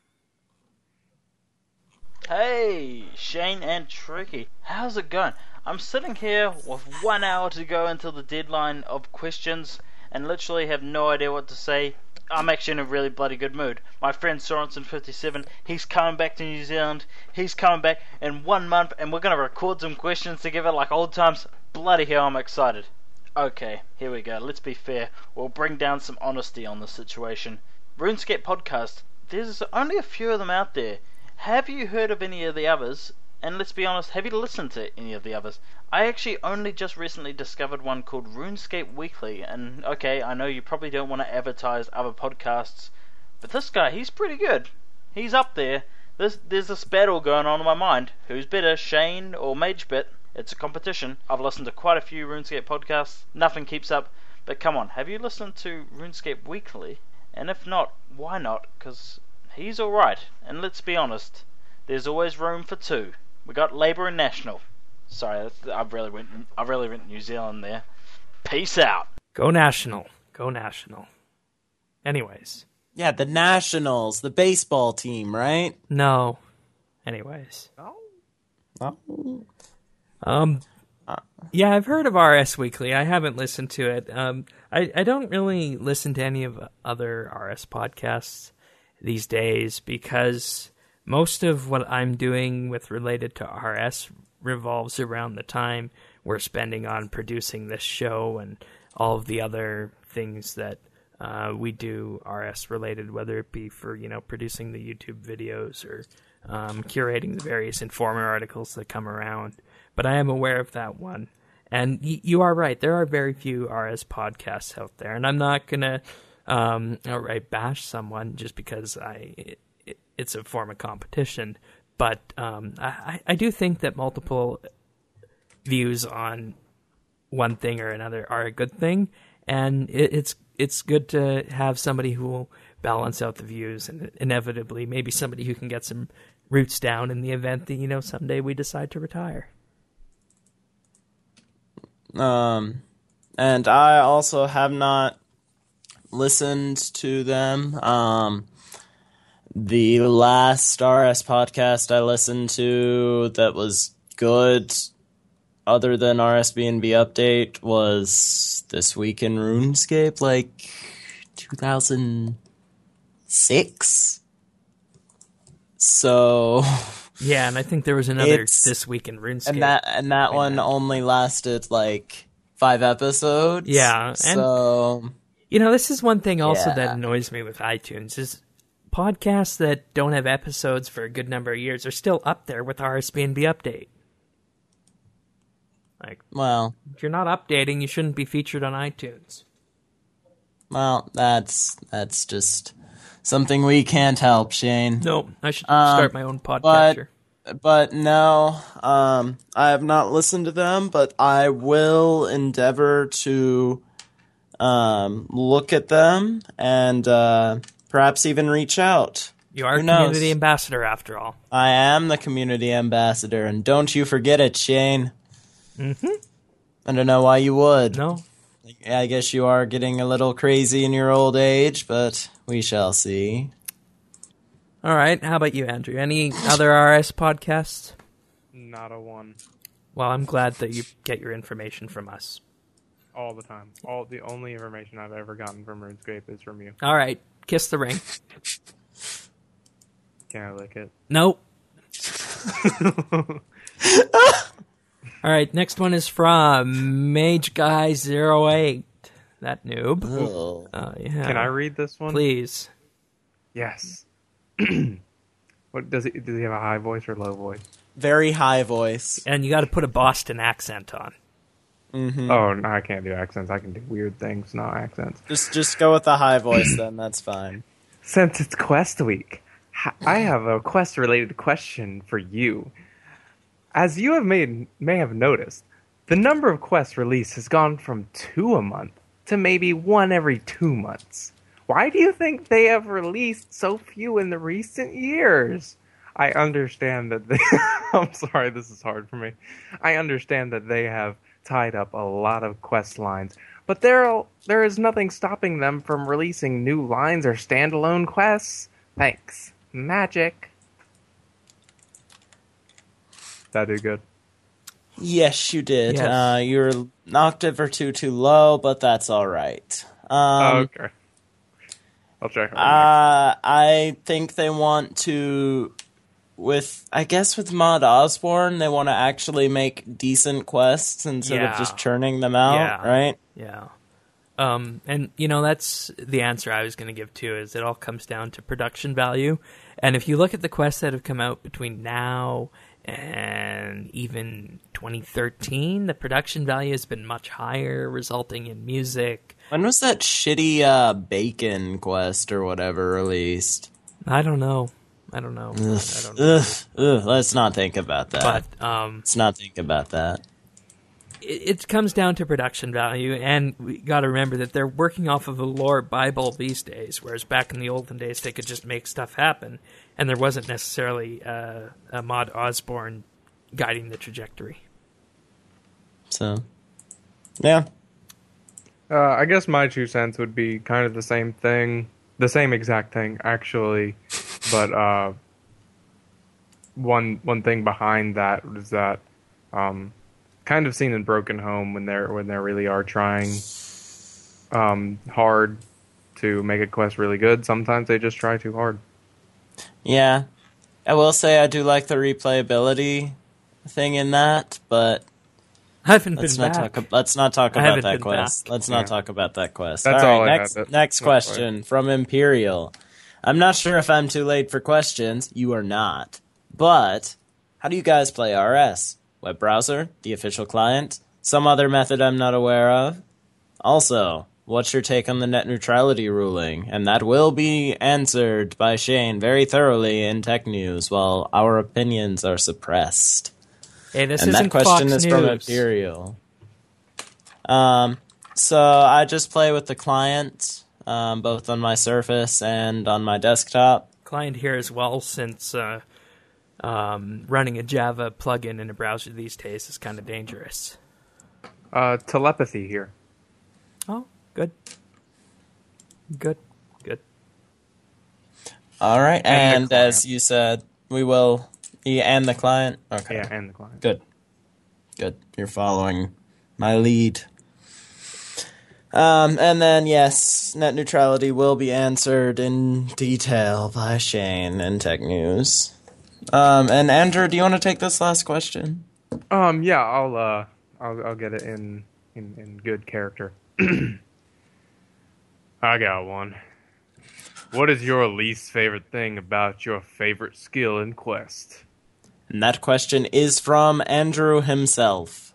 Hey, Shane and Tricky. How's it going? I'm sitting here with one hour to go until the deadline of questions and literally have no idea what to say. I'm actually in a really bloody good mood. My friend Sorensen fifty-seven, he's coming back to New Zealand. He's coming back in one month and we're going to record some questions together like old times. Bloody hell, I'm excited. Okay, here we go. Let's be fair. We'll bring down some honesty on the situation. RuneScape podcast. There's only a few of them out there. Have you heard of any of the others? And let's be honest, have you listened to any of the others? I actually only just recently discovered one called RuneScape Weekly, and okay, I know you probably don't want to advertise other podcasts, but this guy, he's pretty good. He's up there. There's, there's this battle going on in my mind. Who's better, Shane or MageBit? It's a competition. I've listened to quite a few RuneScape podcasts. Nothing keeps up. But come on, have you listened to RuneScape Weekly? And if not, why not? Because he's alright. And let's be honest, there's always room for two. We got Labour and National. Sorry, I really went. I really went New Zealand there. Peace out. Go National. Go National. Anyways. Yeah, the Nationals, the baseball team, right? No. Anyways. Oh. Um, yeah, I've heard of R S Weekly. I haven't listened to it. Um, I, I don't really listen to any of other R S podcasts these days because most of what I'm doing with related to R S revolves around the time we're spending on producing this show and all of the other things that uh, we do R S related, whether it be for, you know, producing the YouTube videos or um, curating the various Informer articles that come around. But I am aware of that one. And y- you are right. There are very few R S podcasts out there. And I'm not going to um, outright bash someone just because I it, it, it's a form of competition. But um, I, I do think that multiple views on one thing or another are a good thing. And it, it's it's good to have somebody who will balance out the views and inevitably maybe somebody who can get some roots down in the event that, you know, someday we decide to retire. Um, and I also have not listened to them. Um, The last R S podcast I listened to that was good, other than R S B N B Update, was This Week in RuneScape, like two thousand six. So Yeah, and I think there was another It's- This Week in RuneScape. and that and that one Yeah. only lasted like five episodes. Yeah, and- So You know, this is one thing also Yeah. that annoys me with iTunes is podcasts that don't have episodes for a good number of years are still up there with R S B N B Update. Like, well, if you're not updating, you shouldn't be featured on iTunes. well, that's that's just something we can't help, Shane. No, I should Um, start my own but- podcatcher. But no, um, I have not listened to them, but I will endeavor to um, look at them and uh, perhaps even reach out. You are a who knows? community ambassador, after all. I am the community ambassador, and don't you forget it, Shane. Mm-hmm. I don't know why you would. No, I guess you are getting a little crazy in your old age, but we shall see. all right. How about you, Andrew? Any other R S podcasts? Not a one. Well, I'm glad that you get your information from us. All the time. All the only information I've ever gotten from RuneScape is from you. All right, kiss the ring. Can I lick it? Nope. All right, next one is from Mage Guy zero eight. That noob. Oh. Uh, yeah. Can I read this one? Please. Yes. What does he? Does he have a high voice or low voice? Very high voice. And you got to put a Boston accent on. Mm-hmm. Oh, no, I can't do accents. I can do weird things, not accents. Just, just go with the high voice then. That's fine. Since it's Quest Week, ha- I have a quest-related question for you. As you have made may have noticed, the number of quests released has gone from two a month to maybe one every two months. Why do you think they have released so few in the recent years? I understand that they... I'm sorry, this is hard for me. I understand that they have tied up a lot of quest lines, but there there is nothing stopping them from releasing new lines or standalone quests. Thanks. Magic. That did good. Yes, you did. Yes. Uh, you're an octave or two too low, but that's all right. Um, okay. I'll check. Uh, I think they want to, with I guess with Mod Osborne, they want to actually make decent quests instead Yeah. of just churning them out, Yeah. right? Yeah. Um, and, you know, that's the answer I was going to give, too, is it all comes down to production value. And if you look at the quests that have come out between now and even twenty thirteen, the production value has been much higher, resulting in music. When was that shitty uh, bacon quest or whatever released? I don't know. I don't know. I Ugh, don't know. ugh, ugh, let's not think about that. But um, let's not think about that. it, it comes down to production value, and we got to remember that they're working off of a lore Bible these days, whereas back in the olden days they could just make stuff happen, and there wasn't necessarily uh, a Mod Osborne guiding the trajectory. So, yeah. Uh, I guess my two cents would be kind of the same thing, the same exact thing, actually. But uh, one one thing behind that is that, um, kind of seen in Broken Home when they're when they really are trying um, hard to make a quest really good. Sometimes they just try too hard. Yeah. I will say I do like the replayability thing in that, but I haven't let's been not back. talk. Let's not talk I about haven't that been quest. back. Let's not Yeah. talk about that quest. That's all right, all I next had. next Not question from Imperial. I'm not sure if I'm too late for questions. You are not. But how do you guys play R S? Web browser, the official client, some other method I'm not aware of? Also, what's your take on the net neutrality ruling? And that will be answered by Shane very thoroughly in Tech News, while our opinions are suppressed. Hey, this And isn't that question Fox is from News. Imperial. Um, so I just play with the client, um, both on my Surface and on my desktop. Client here as well, since uh, um, running a Java plugin in a browser these days is kind of dangerous. Uh, telepathy here. Oh, good. Good. Good. All right, And and, the as client. you said, we will. Yeah, and the client. Okay. Yeah, and the client. Good. Good. You're following my lead. Um, and then, yes, net neutrality will be answered in detail by Shane in Tech News. Um, and Andrew, do you want to take this last question? Um, yeah, I'll uh, I'll I'll get it in in, in good character. I got one. What is your least favorite thing about your favorite skill in Quest? And that question is from Andrew himself.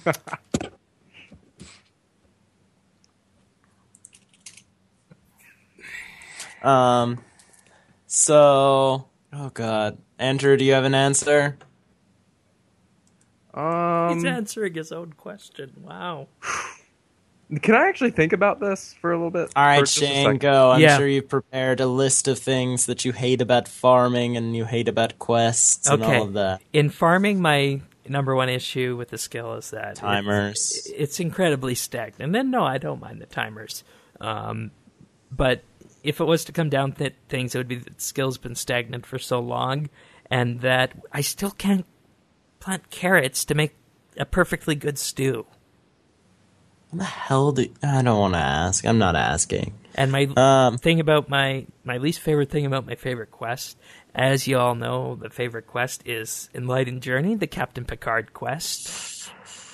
um, so, oh god. Andrew, do you have an answer? Um, He's answering his own question. Wow. can I actually think about this for a little bit? All right, For just a Shane, second? go. I'm Yeah. sure you've prepared a list of things that you hate about farming and you hate about quests and Okay. all of that. In farming, my number one issue with the skill is that Timers. It's, it's incredibly stagnant. And then, no, I don't mind the timers. Um, but if it was to come down to things, it would be that the skill's been stagnant for so long, and that I still can't plant carrots to make a perfectly good stew. What the hell do... I don't want to ask. I'm not asking. And my Um, thing about my my least favorite thing about my favorite quest, as you all know, the favorite quest is Enlightened Journey, the Captain Picard quest.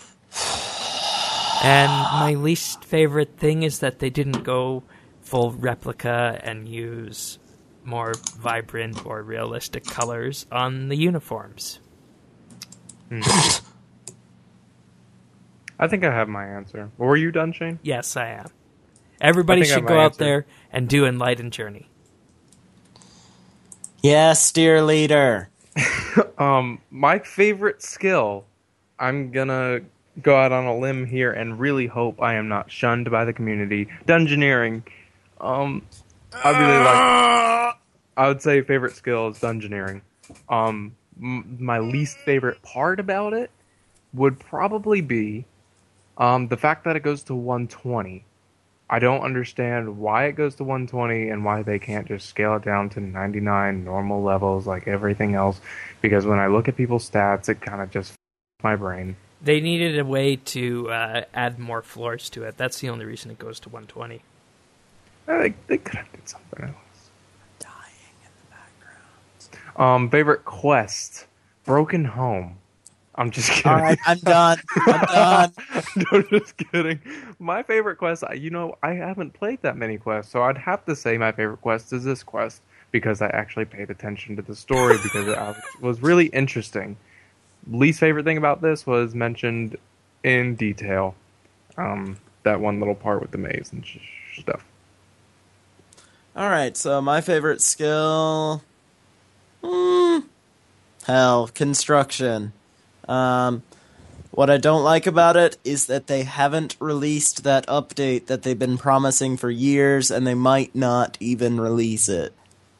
And my least favorite thing is that they didn't go full replica and use more vibrant or realistic colors on the uniforms. I think I have my answer. Were you done, Shane? Yes, I am. Everybody I think I should have go my out answer. there and do Enlightened Journey. yes, dear leader. Um, my favorite skill, I'm gonna go out on a limb here and really hope I am not shunned by the community. Dungeoneering. Um, I really like. I would say favorite skill is dungeoneering. Um, m- my least favorite part about it would probably be um, the fact that it goes to one twenty. I don't understand why it goes to one twenty and why they can't just scale it down to ninety-nine normal levels like everything else. Because when I look at people's stats, it kind of just f- my brain. They needed a way to uh, add more floors to it. That's the only reason it goes to one twenty. Uh, They, they could have did something else. Dying in the background. Um, favorite quest, Broken Home. I'm just kidding. All right, I'm done. I'm done. No, just kidding. My favorite quest, I- you know, I haven't played that many quests, so I'd have to say my favorite quest is this quest because I actually paid attention to the story because it uh, was really interesting. Least favorite thing about this was mentioned in detail. Um, that one little part with the maze and sh- stuff. All right, so my favorite skill... Hmm, hell, construction. Um, what I don't like about it is that they haven't released that update that they've been promising for years, and they might not even release it.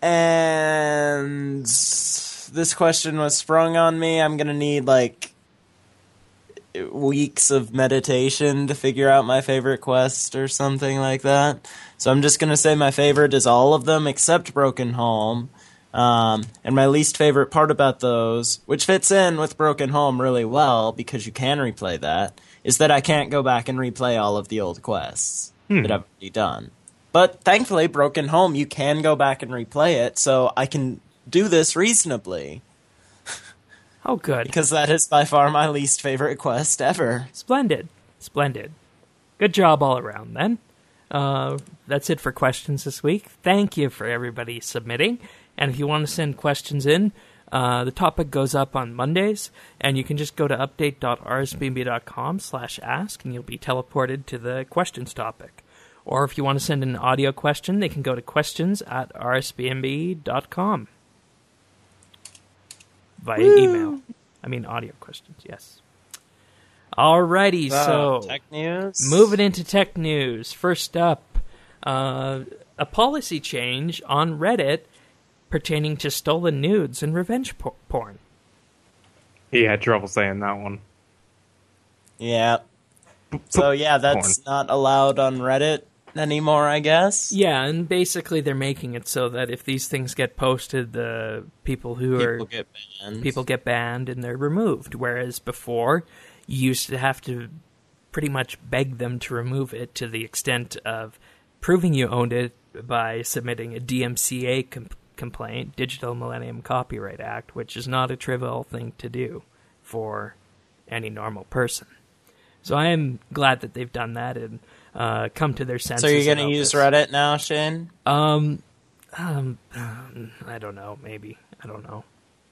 And this question was sprung on me. I'm gonna need, like, weeks of meditation to figure out my favorite quest or something like that. So I'm just gonna say my favorite is all of them except Broken Home. Um, and my least favorite part about those, which fits in with Broken Home really well because you can replay that, is that I can't go back and replay all of the old quests Hmm. that I've already done. But thankfully, Broken Home, you can go back and replay it, so I can do this reasonably Oh, good. because that is by far my least favorite quest ever. Splendid. Splendid. Good job all around, then. Uh, that's it for questions this week. Thank you for everybody submitting. And if you want to send questions in, uh, the topic goes up on Mondays, and you can just go to update.rsbnb.com slash ask, and you'll be teleported to the questions topic. Or if you want to send an audio question, they can go to questions at rsbnb dot com via email. I mean, audio questions, yes. Alrighty, so Tech news. moving into tech news. First up, uh, a policy change on Reddit pertaining to stolen nudes and revenge por- porn. He had trouble saying that one. Yeah. So yeah, that's not allowed on Reddit anymore, I guess. Yeah, and basically they're making it so that if these things get posted, the people who People are get banned. people get banned and they're removed. Whereas before, you used to have to pretty much beg them to remove it to the extent of proving you owned it by submitting a D M C A com- complaint, Digital Millennium Copyright Act, which is not a trivial thing to do for any normal person. So I am glad that they've done that and uh, come to their senses. So you're going about to use this. Reddit now, Shane? Um, um, um, I don't know. Maybe. I don't know.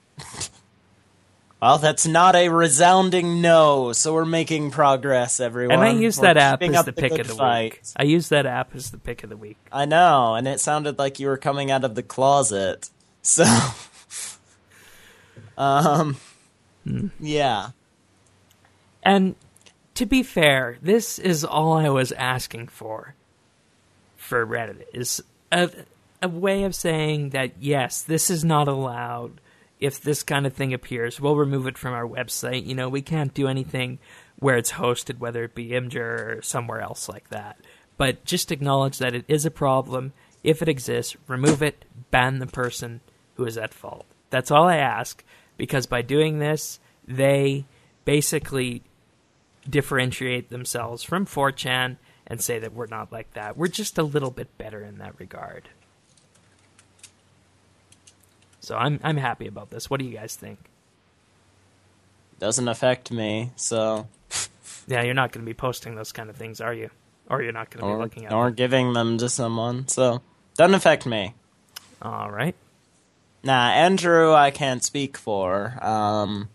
Well, that's not a resounding no, so we're making progress, everyone. And I use We're that app keeping as up the pick good of the fight. week. I use that app as the pick of the week. I know, and it sounded like you were coming out of the closet. So, um, Hmm. yeah. And to be fair, this is all I was asking for for Reddit, is a, a way of saying that, yes, this is not allowed. If this kind of thing appears, we'll remove it from our website. You know, we can't do anything where it's hosted, whether it be Imgur or somewhere else like that. But just acknowledge that it is a problem. If it exists, remove it, ban the person who is at fault. That's all I ask, because by doing this, they basically differentiate themselves from four chan and say that we're not like that. We're just a little bit better in that regard. So I'm I'm happy about this. What do you guys think? Doesn't affect me, so... Yeah, you're not going to be posting those kind of things, are you? Or you're not going to be Or, looking at or them. giving them to someone, so... Doesn't affect me. All right. Nah, Andrew I can't speak for, um...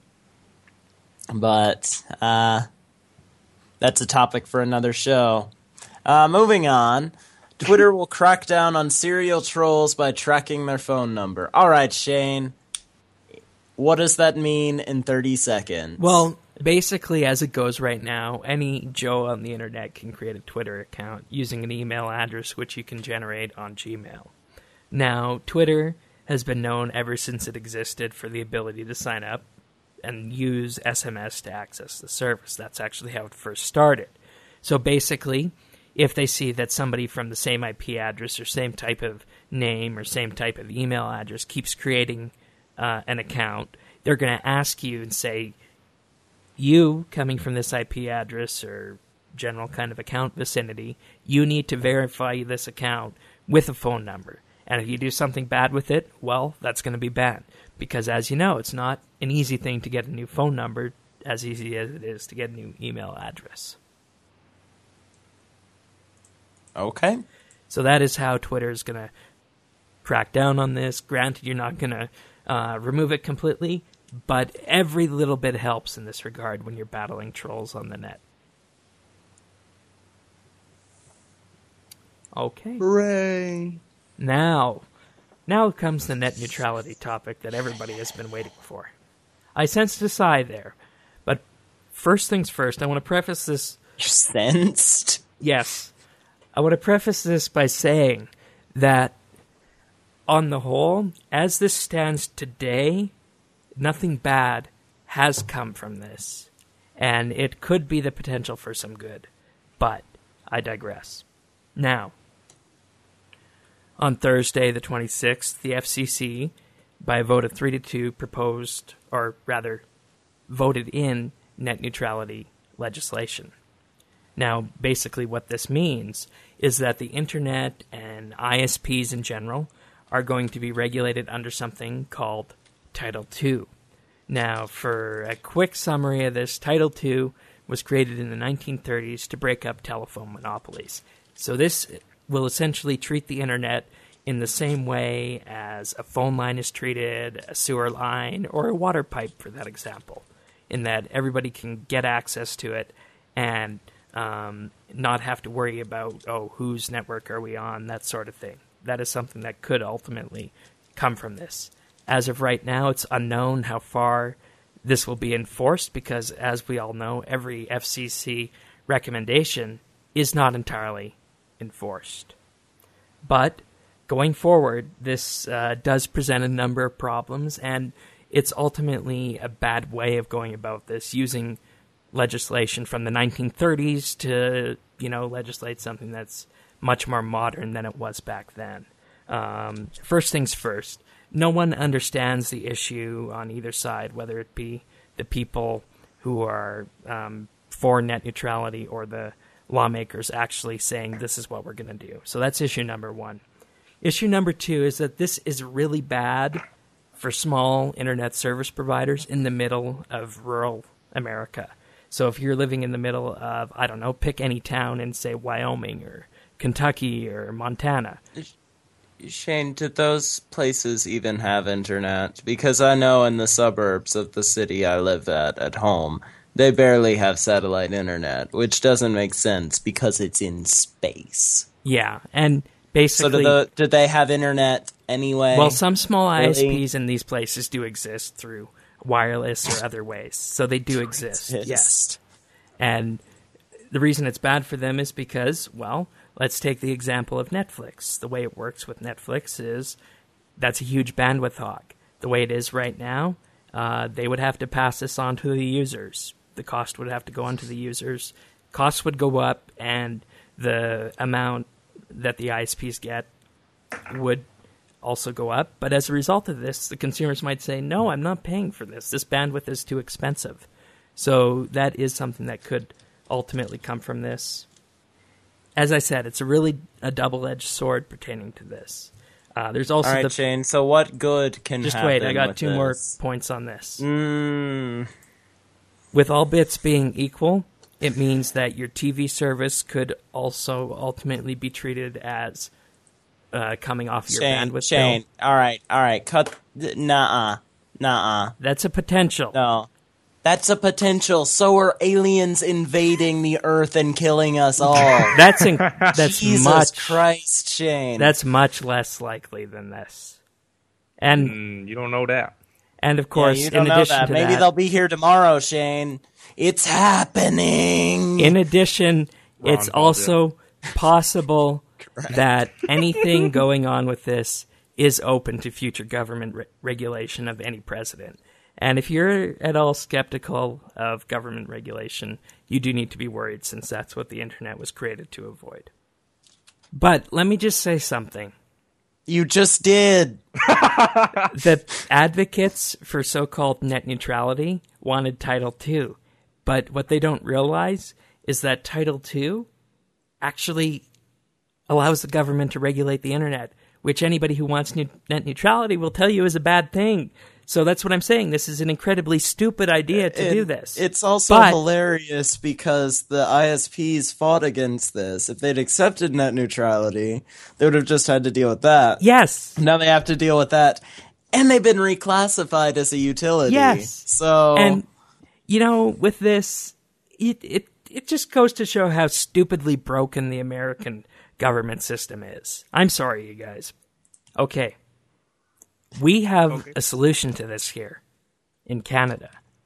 But, uh... that's a topic for another show. Uh, moving on... Twitter will crack down on serial trolls by tracking their phone number. All right, Shane. What does that mean in thirty seconds? Well, basically, as it goes right now, any Joe on the internet can create a Twitter account using an email address which you can generate on Gmail. Now, Twitter has been known ever since it existed for the ability to sign up and use S M S to access the service. That's actually how it first started. So basically, if they see that somebody from the same I P address or same type of name or same type of email address keeps creating uh, an account, they're going to ask you and say, you, coming from this I P address or general kind of account vicinity, you need to verify this account with a phone number. And if you do something bad with it, well, that's going to be banned. Because as you know, it's not an easy thing to get a new phone number, as easy as it is to get a new email address. Okay. So that is how Twitter is going to crack down on this. Granted, you're not going to uh, remove it completely, but every little bit helps in this regard when you're battling trolls on the net. Okay. Hooray. Now, now comes the net neutrality topic that everybody has been waiting for. I sensed a sigh there, but first things first, I want to preface this... You sensed? Yes. I want to preface this by saying that, on the whole, as this stands today, nothing bad has come from this, and it could be the potential for some good, but I digress. Now, on Thursday the twenty-sixth, the F C C, by a vote of three to two, proposed, or rather, voted in net neutrality legislation. Now, basically what this means is that the internet and I S Ps in general are going to be regulated under something called Title two. Now, for a quick summary of this, Title two was created in the nineteen thirties to break up telephone monopolies. So this will essentially treat the internet in the same way as a phone line is treated, a sewer line, or a water pipe, for that example, in that everybody can get access to it and um, not have to worry about, oh, whose network are we on, that sort of thing. That is something that could ultimately come from this. As of right now, it's unknown how far this will be enforced because, as we all know, every F C C recommendation is not entirely enforced. But going forward, this uh, does present a number of problems, and it's ultimately a bad way of going about this, using legislation from the nineteen thirties to you know, legislate something that's much more modern than it was back then. Um, first things first, no one understands the issue on either side, whether it be the people who are um, for net neutrality or the lawmakers actually saying this is what we're going to do. So that's issue number one. Issue number two is that this is really bad for small internet service providers in the middle of rural America. So if you're living in the middle of, I don't know, pick any town in, say, Wyoming or Kentucky or Montana. Shane, do those places even have internet? Because I know in the suburbs of the city I live at, at home, they barely have satellite internet, which doesn't make sense because it's in space. Yeah, and basically... So do, the, do they have internet anyway? Well, some small really? I S Ps in these places do exist through wireless or other ways. So they do exist, exist. Yes. And the reason it's bad for them is because, well... Let's take the example of Netflix. The way it works with Netflix is that's a huge bandwidth hog. The way it is right now, uh, they would have to pass this on to the users. The cost would have to go on to the users. Costs would go up, and the amount that the I S Ps get would also go up. But as a result of this, the consumers might say, no, I'm not paying for this. This bandwidth is too expensive. So that is something that could ultimately come from this. As I said, it's a really a double-edged sword pertaining to this. Uh, there's also All right, the Shane. So what good can just happen wait. I got with two this? more points on this. Mm. With all bits being equal, it means that your T V service could also ultimately be treated as uh, coming off your Shane, bandwidth Shane. bill. All right, all right. Cut. Nuh-uh. Nuh-uh. That's a potential. No. That's a potential. So are aliens invading the Earth and killing us all. That's in, that's Jesus much Christ, Shane. That's much less likely than this. And Mm, you don't know that. and of course, yeah, you don't in know addition that. to Maybe that, they'll be here tomorrow, Shane. It's happening. in addition, Ron it's Paul also possible that anything going on with this is open to future government re- regulation of any president. And if you're at all skeptical of government regulation, you do need to be worried, since that's what the internet was created to avoid. But let me just say something. You just did. The advocates for so-called net neutrality wanted Title two. But what they don't realize is that Title two actually allows the government to regulate the internet, which anybody who wants net neutrality will tell you is a bad thing. So that's what I'm saying. This is an incredibly stupid idea to It- do this. It's also But- hilarious because the I S Ps fought against this. If they'd accepted net neutrality, they would have just had to deal with that. Yes. Now they have to deal with that. And they've been reclassified as a utility. Yes. So And, you know, with this, it, it, it just goes to show how stupidly broken the American government system is. I'm sorry, you guys. Okay. We have Okay. a solution to this here in Canada,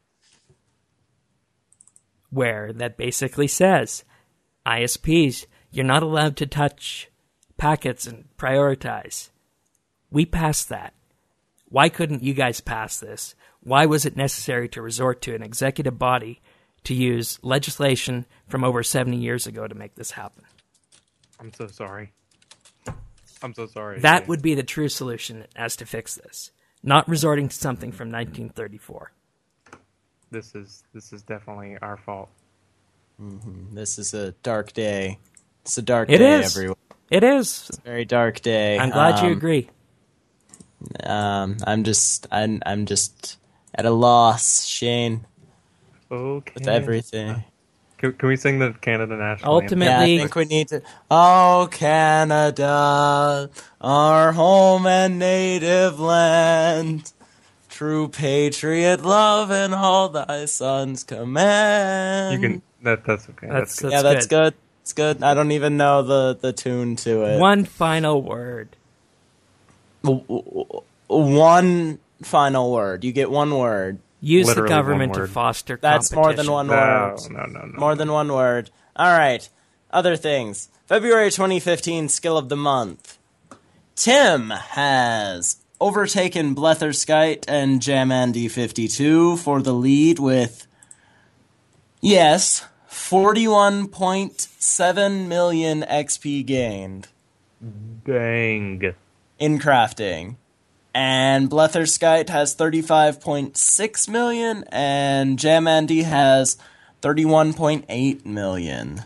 where that basically says, I S Ps, you're not allowed to touch packets and prioritize. We passed that. Why couldn't you guys pass this? Why was it necessary to resort to an executive body to use legislation from over seventy years ago to make this happen? I'm so sorry. I'm so sorry. That Shane. would be the true solution as to fix this, not resorting to something from nineteen thirty-four. This is this is definitely our fault. this is a dark day. It's a dark It day, is. everyone. It is. Very dark day. I'm glad you Um, agree. Um, I'm just, I'm, I'm just at a loss, Shane, Okay. with everything. Can, can we sing the Canada national Ultimate- Yeah, I Lee- think we need to. Oh, Canada, our home and native land, true patriot love and all thy sons command. anthem? You can. That that's okay. That's- That's, good. yeah, that's that's good. It's good. I don't even know the, the tune to it. One final word. W- w- One final word. You get one word. Use Literally the government one to word. foster That's more than competition. one no, word. no, no, no. More than one word. All right. Other things. February twenty fifteen Skill of the Month. Tim has overtaken Bletherskite and Jamandy fifty-two for the lead with, yes, forty-one point seven million X P gained Dang. in crafting. And Bletherskite has thirty-five point six million, and Jamandy has thirty-one point eight million.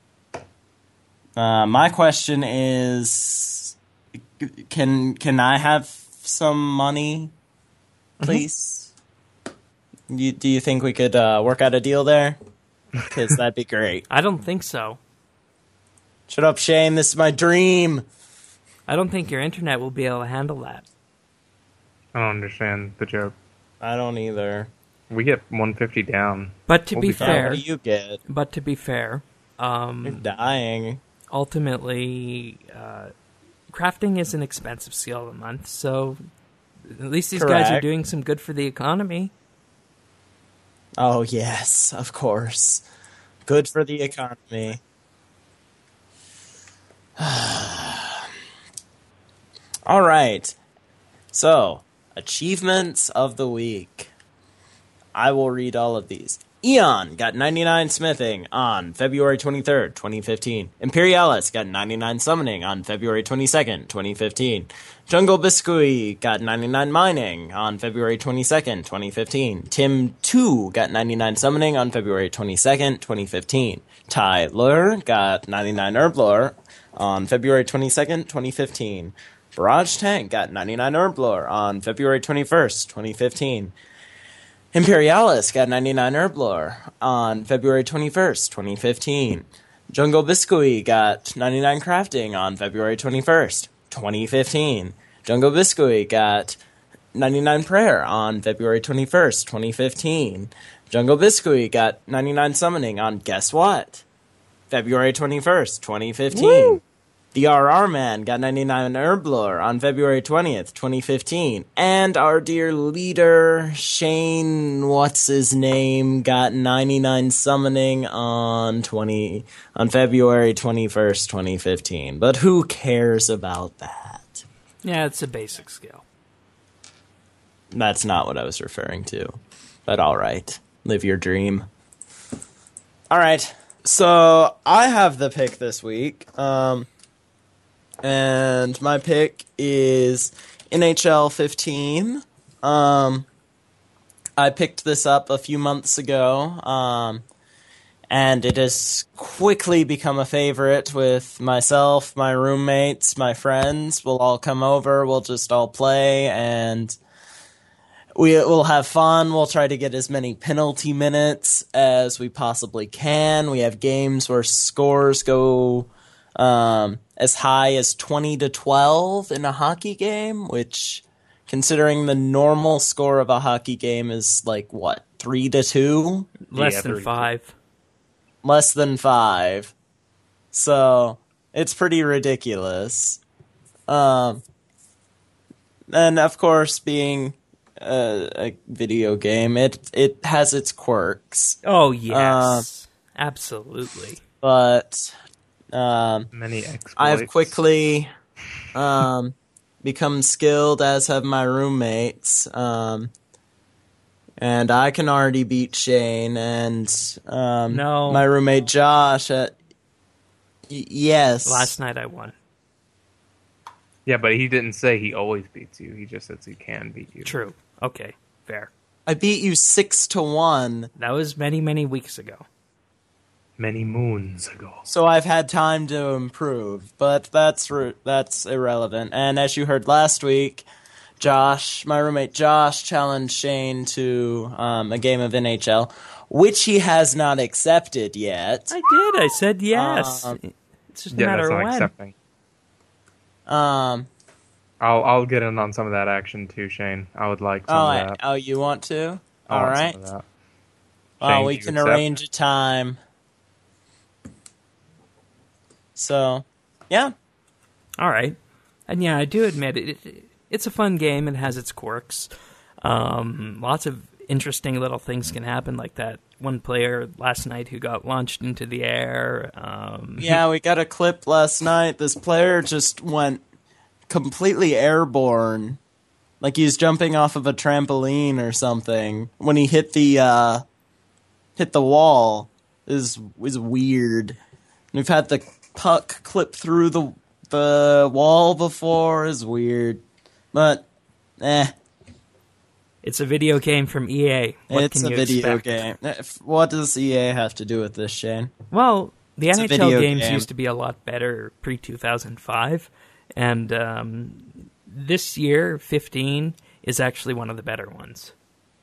Uh, my question is, can can I have some money, please? Mm-hmm. You, do you think we could uh, work out a deal there? Because that'd be great. I don't think so. Shut up, Shane. This is my dream. I don't think your internet will be able to handle that. I don't understand the joke. I don't either. We get one hundred fifty down. But to We'll be be fine. fair, What do you get? but to be fair, You're um, dying. ultimately, uh, crafting is an expensive skill a month, so at least these guys are Correct. doing some good for the economy. Oh, yes, of course. Good for the economy. All right. So, achievements of the week. I will read all of these. Eon got ninety-nine smithing on February twenty-third, twenty fifteen. Imperialis got ninety-nine summoning on February twenty-second, twenty fifteen. Jungle Biscuit got ninety-nine mining on February twenty-second, twenty fifteen. Tim two got ninety-nine summoning on February twenty-second, twenty fifteen. Tyler got ninety-nine herblore on February twenty-second, twenty fifteen. Barrage Tank got ninety-nine herblore on February twenty-first, twenty fifteen. Imperialis got ninety-nine herblore on February twenty-first, twenty fifteen. Jungle Biscuit got ninety-nine crafting on February twenty-first, twenty fifteen. Jungle Biscuit got ninety-nine prayer on February twenty-first, twenty fifteen. Jungle Biscuit got ninety-nine summoning on guess what? February twenty-first, twenty fifteen. Woo! The R R Man got ninety-nine herblore on February twentieth, twenty fifteen. And our dear leader, Shane, what's his name, got ninety-nine summoning on twenty on February twenty-first, twenty fifteen. But who cares about that? Yeah, it's a basic skill. That's not what I was referring to. But all right. Live your dream. All right. So I have the pick this week. Um... And my pick is N H L fifteen. Um, I picked this up a few months ago, um, and it has quickly become a favorite with myself, my roommates, my friends. We'll all come over, we'll just all play, and we will have fun. We'll try to get as many penalty minutes as we possibly can. We have games where scores go um, as high as twenty to twelve in a hockey game, which, considering the normal score of a hockey game is like, what, three to two? Less Yeah, than thirty-two. five. Less than five. So, it's pretty ridiculous. Um, and of course, being a, a video game, it it has its quirks. Oh, yes. Absolutely. But um, Many exploits. I've quickly um, become skilled, as have my roommates. Um, and I can already beat Shane and um, No. my roommate Josh. At, y- yes. Last night I won. Yeah, but he didn't say he always beats you. He just says he can beat you. True. Okay. Fair. I beat you six to one, That was many, many weeks ago. Many moons ago. so I've had time to improve. But that's re- that's irrelevant. And as you heard last week, Josh, my roommate Josh, challenged Shane to um, a game of N H L, which he has not accepted yet. I did. I said yes. Um, it's just a Yeah, matter that's of not when. accepting. Um. I'll I'll get in on some of that action too, Shane. I would like some Oh, of I- that. oh, you want to? I All want some right. of that. Well, Shane, we do you can accept? arrange a time. So, yeah. All right. And yeah, I do admit it, it it's a fun game. It has its quirks. Um, lots of interesting little things can happen, like that one player last night who got launched into the air. Um, Yeah, we got a clip last night. This player just went completely airborne. Like he was jumping off of a trampoline or something. When he hit the uh, hit the wall, is is weird. We've had the puck clip through the the wall before, is weird. But, eh. It's a video game from E A. What it's can a you video expect? game. If- What does E A have to do with this, Shane? Well, the It's a N H L video games game. used to be a lot better pre two thousand five, and um, this year, fifteen, is actually one of the better ones.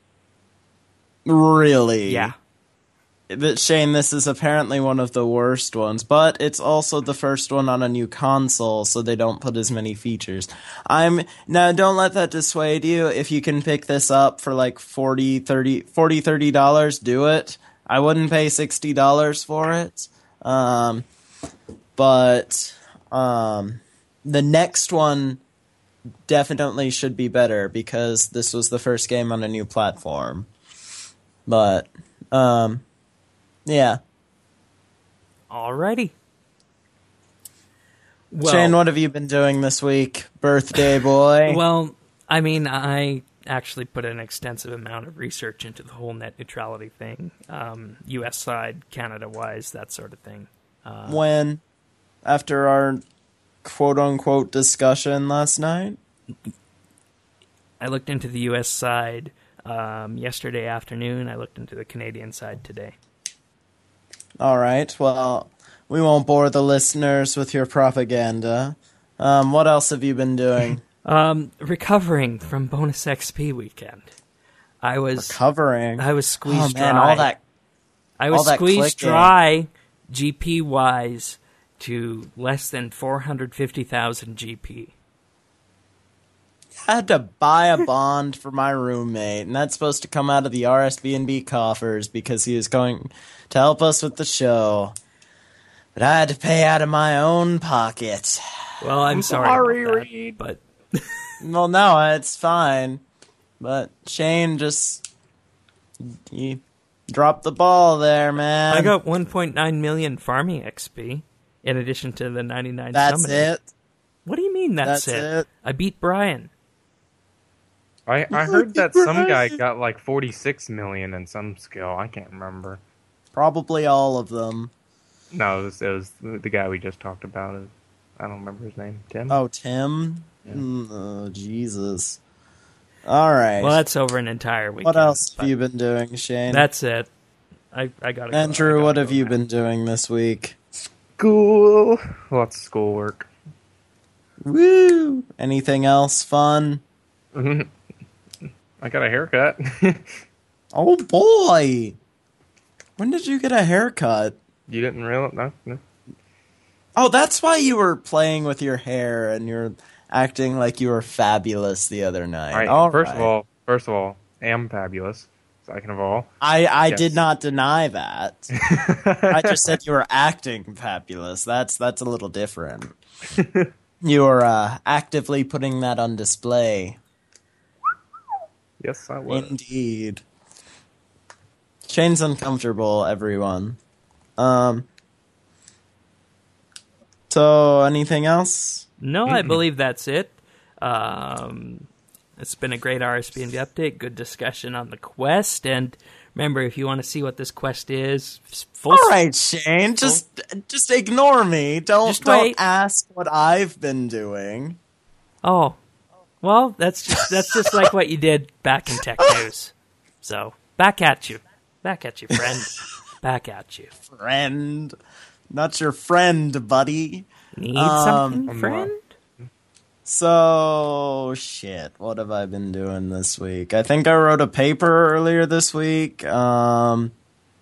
Really? Yeah. But Shane, this is apparently one of the worst ones, but it's also the first one on a new console, so they don't put as many features. I'm now don't let that dissuade you. If you can pick this up for like forty, thirty, forty, thirty dollars, do it. I wouldn't pay sixty dollars for it. Um, but um, the next one definitely should be better because this was the first game on a new platform. But um yeah. Alrighty. Well, Shane, what have you been doing this week, birthday boy? Well, I mean, I actually put an extensive amount of research into the whole net neutrality thing, um, U S side, Canada-wise, that sort of thing. Uh, when? After our quote-unquote discussion last night? I looked into the U S side um, yesterday afternoon. I looked into the Canadian side today. All right, well, we won't bore the listeners with your propaganda. Um, what else have you been doing? Um, recovering from bonus X P weekend. I was Recovering? I was Oh, squeezed man, dry. all that... I was all that squeezed clicking. dry, G P wise, to less than four hundred fifty thousand G P. I had to buy a bond for my roommate, and that's supposed to come out of the R S B N B coffers because he is going to help us with the show. But I had to pay out of my own pocket. Well, I'm sorry, sorry, about that, Reed. but Well, no, it's fine. But Shane just... He dropped the ball there, man. I got one point nine million farming X P in addition to the ninety-nine That's summoning. it? What do you mean that's, That's it? it? I beat Brian. I, I heard that some guy got like forty-six million in some skill. I can't remember. Probably all of them. No, it was, it was the guy we just talked about. I don't remember his name. Tim? Oh, Tim? Yeah. Mm, oh, Jesus. All right. Well, that's over an entire weekend. what else but have you been doing, Shane? That's it. I I gotta. go. I Andrew, gotta what go have you now. been doing this week? School. Lots of schoolwork. Woo! Anything else fun? I got a haircut. Oh boy! When did you get a haircut? You didn't realize? No, no. Oh, that's why you were playing with your hair and you're acting like you were fabulous the other night. All right. All first right. of all, first of all, am fabulous. Second of all, I, I Yes. did not deny that. I just said you were acting fabulous. That's that's a little different. You were uh, actively putting that on display. yes, I was. Indeed. Shane's uncomfortable, everyone. Um. So, anything else? No, I believe that's it. Um, it's been a great R S B N B update. Good discussion on the quest, and remember, if you want to see what this quest is, full All right, Shane. Just just ignore me. Don't Just don't wait. ask what I've been doing. Oh, well, that's just that's just like what you did back in Tech News. So back at you, back at you, friend, back at you. Friend. Not your friend, buddy. Need Um, something, I'm friend? So, shit, what have I been doing this week? I think I wrote a paper earlier this week. Um,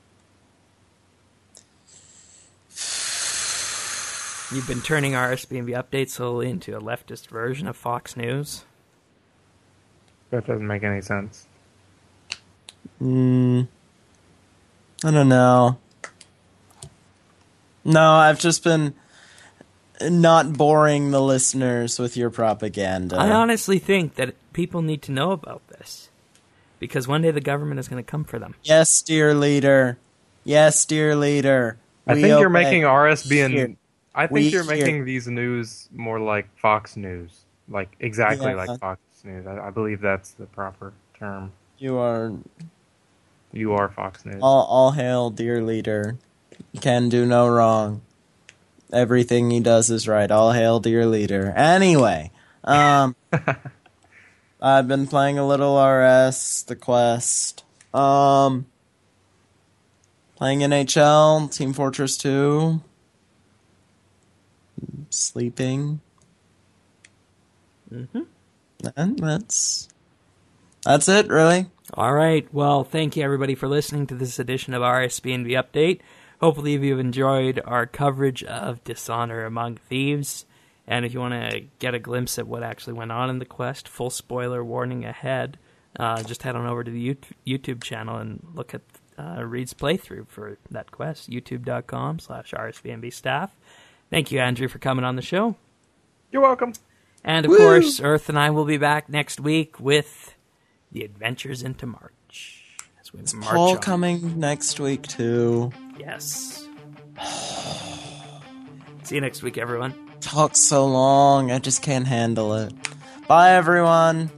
You've been turning R S B N B updates slowly into a leftist version of Fox News. That doesn't make any sense. mm, I don't know. No, I've just been not boring the listeners with your propaganda. I honestly think that people need to know about this. Because one day the government is going to come for them. Yes, dear leader. Yes, dear leader. I We think you're obey. making R S B Here. N. I think We you're here. making these news more like Fox News, like exactly Yeah. like Fox News. I, I believe that's the proper term. You are You are Fox News. all, all hail, dear leader. can do no wrong. Everything he does is right. All hail to your leader. Anyway, um, I've been playing a little R S, The Quest, um, playing N H L, Team Fortress two, sleeping, Mm-hmm. and that's that's it, really. All right. Well, thank you, everybody, for listening to this edition of R S B N B Update. Hopefully you've enjoyed our coverage of Dishonor Among Thieves. And if you want to get a glimpse at what actually went on in the quest, full spoiler warning ahead, uh, just head on over to the YouTube channel and look at uh, Reed's playthrough for that quest, youtube.com slash RSBNB staff. Thank you, Andrew, for coming on the show. You're welcome. And, of Woo! course, Earth and I will be back next week with The Adventures into March. As we Is march Paul on. coming next week, too? Yes. See you next week, everyone. Talk so long, I just can't handle it. Bye, everyone.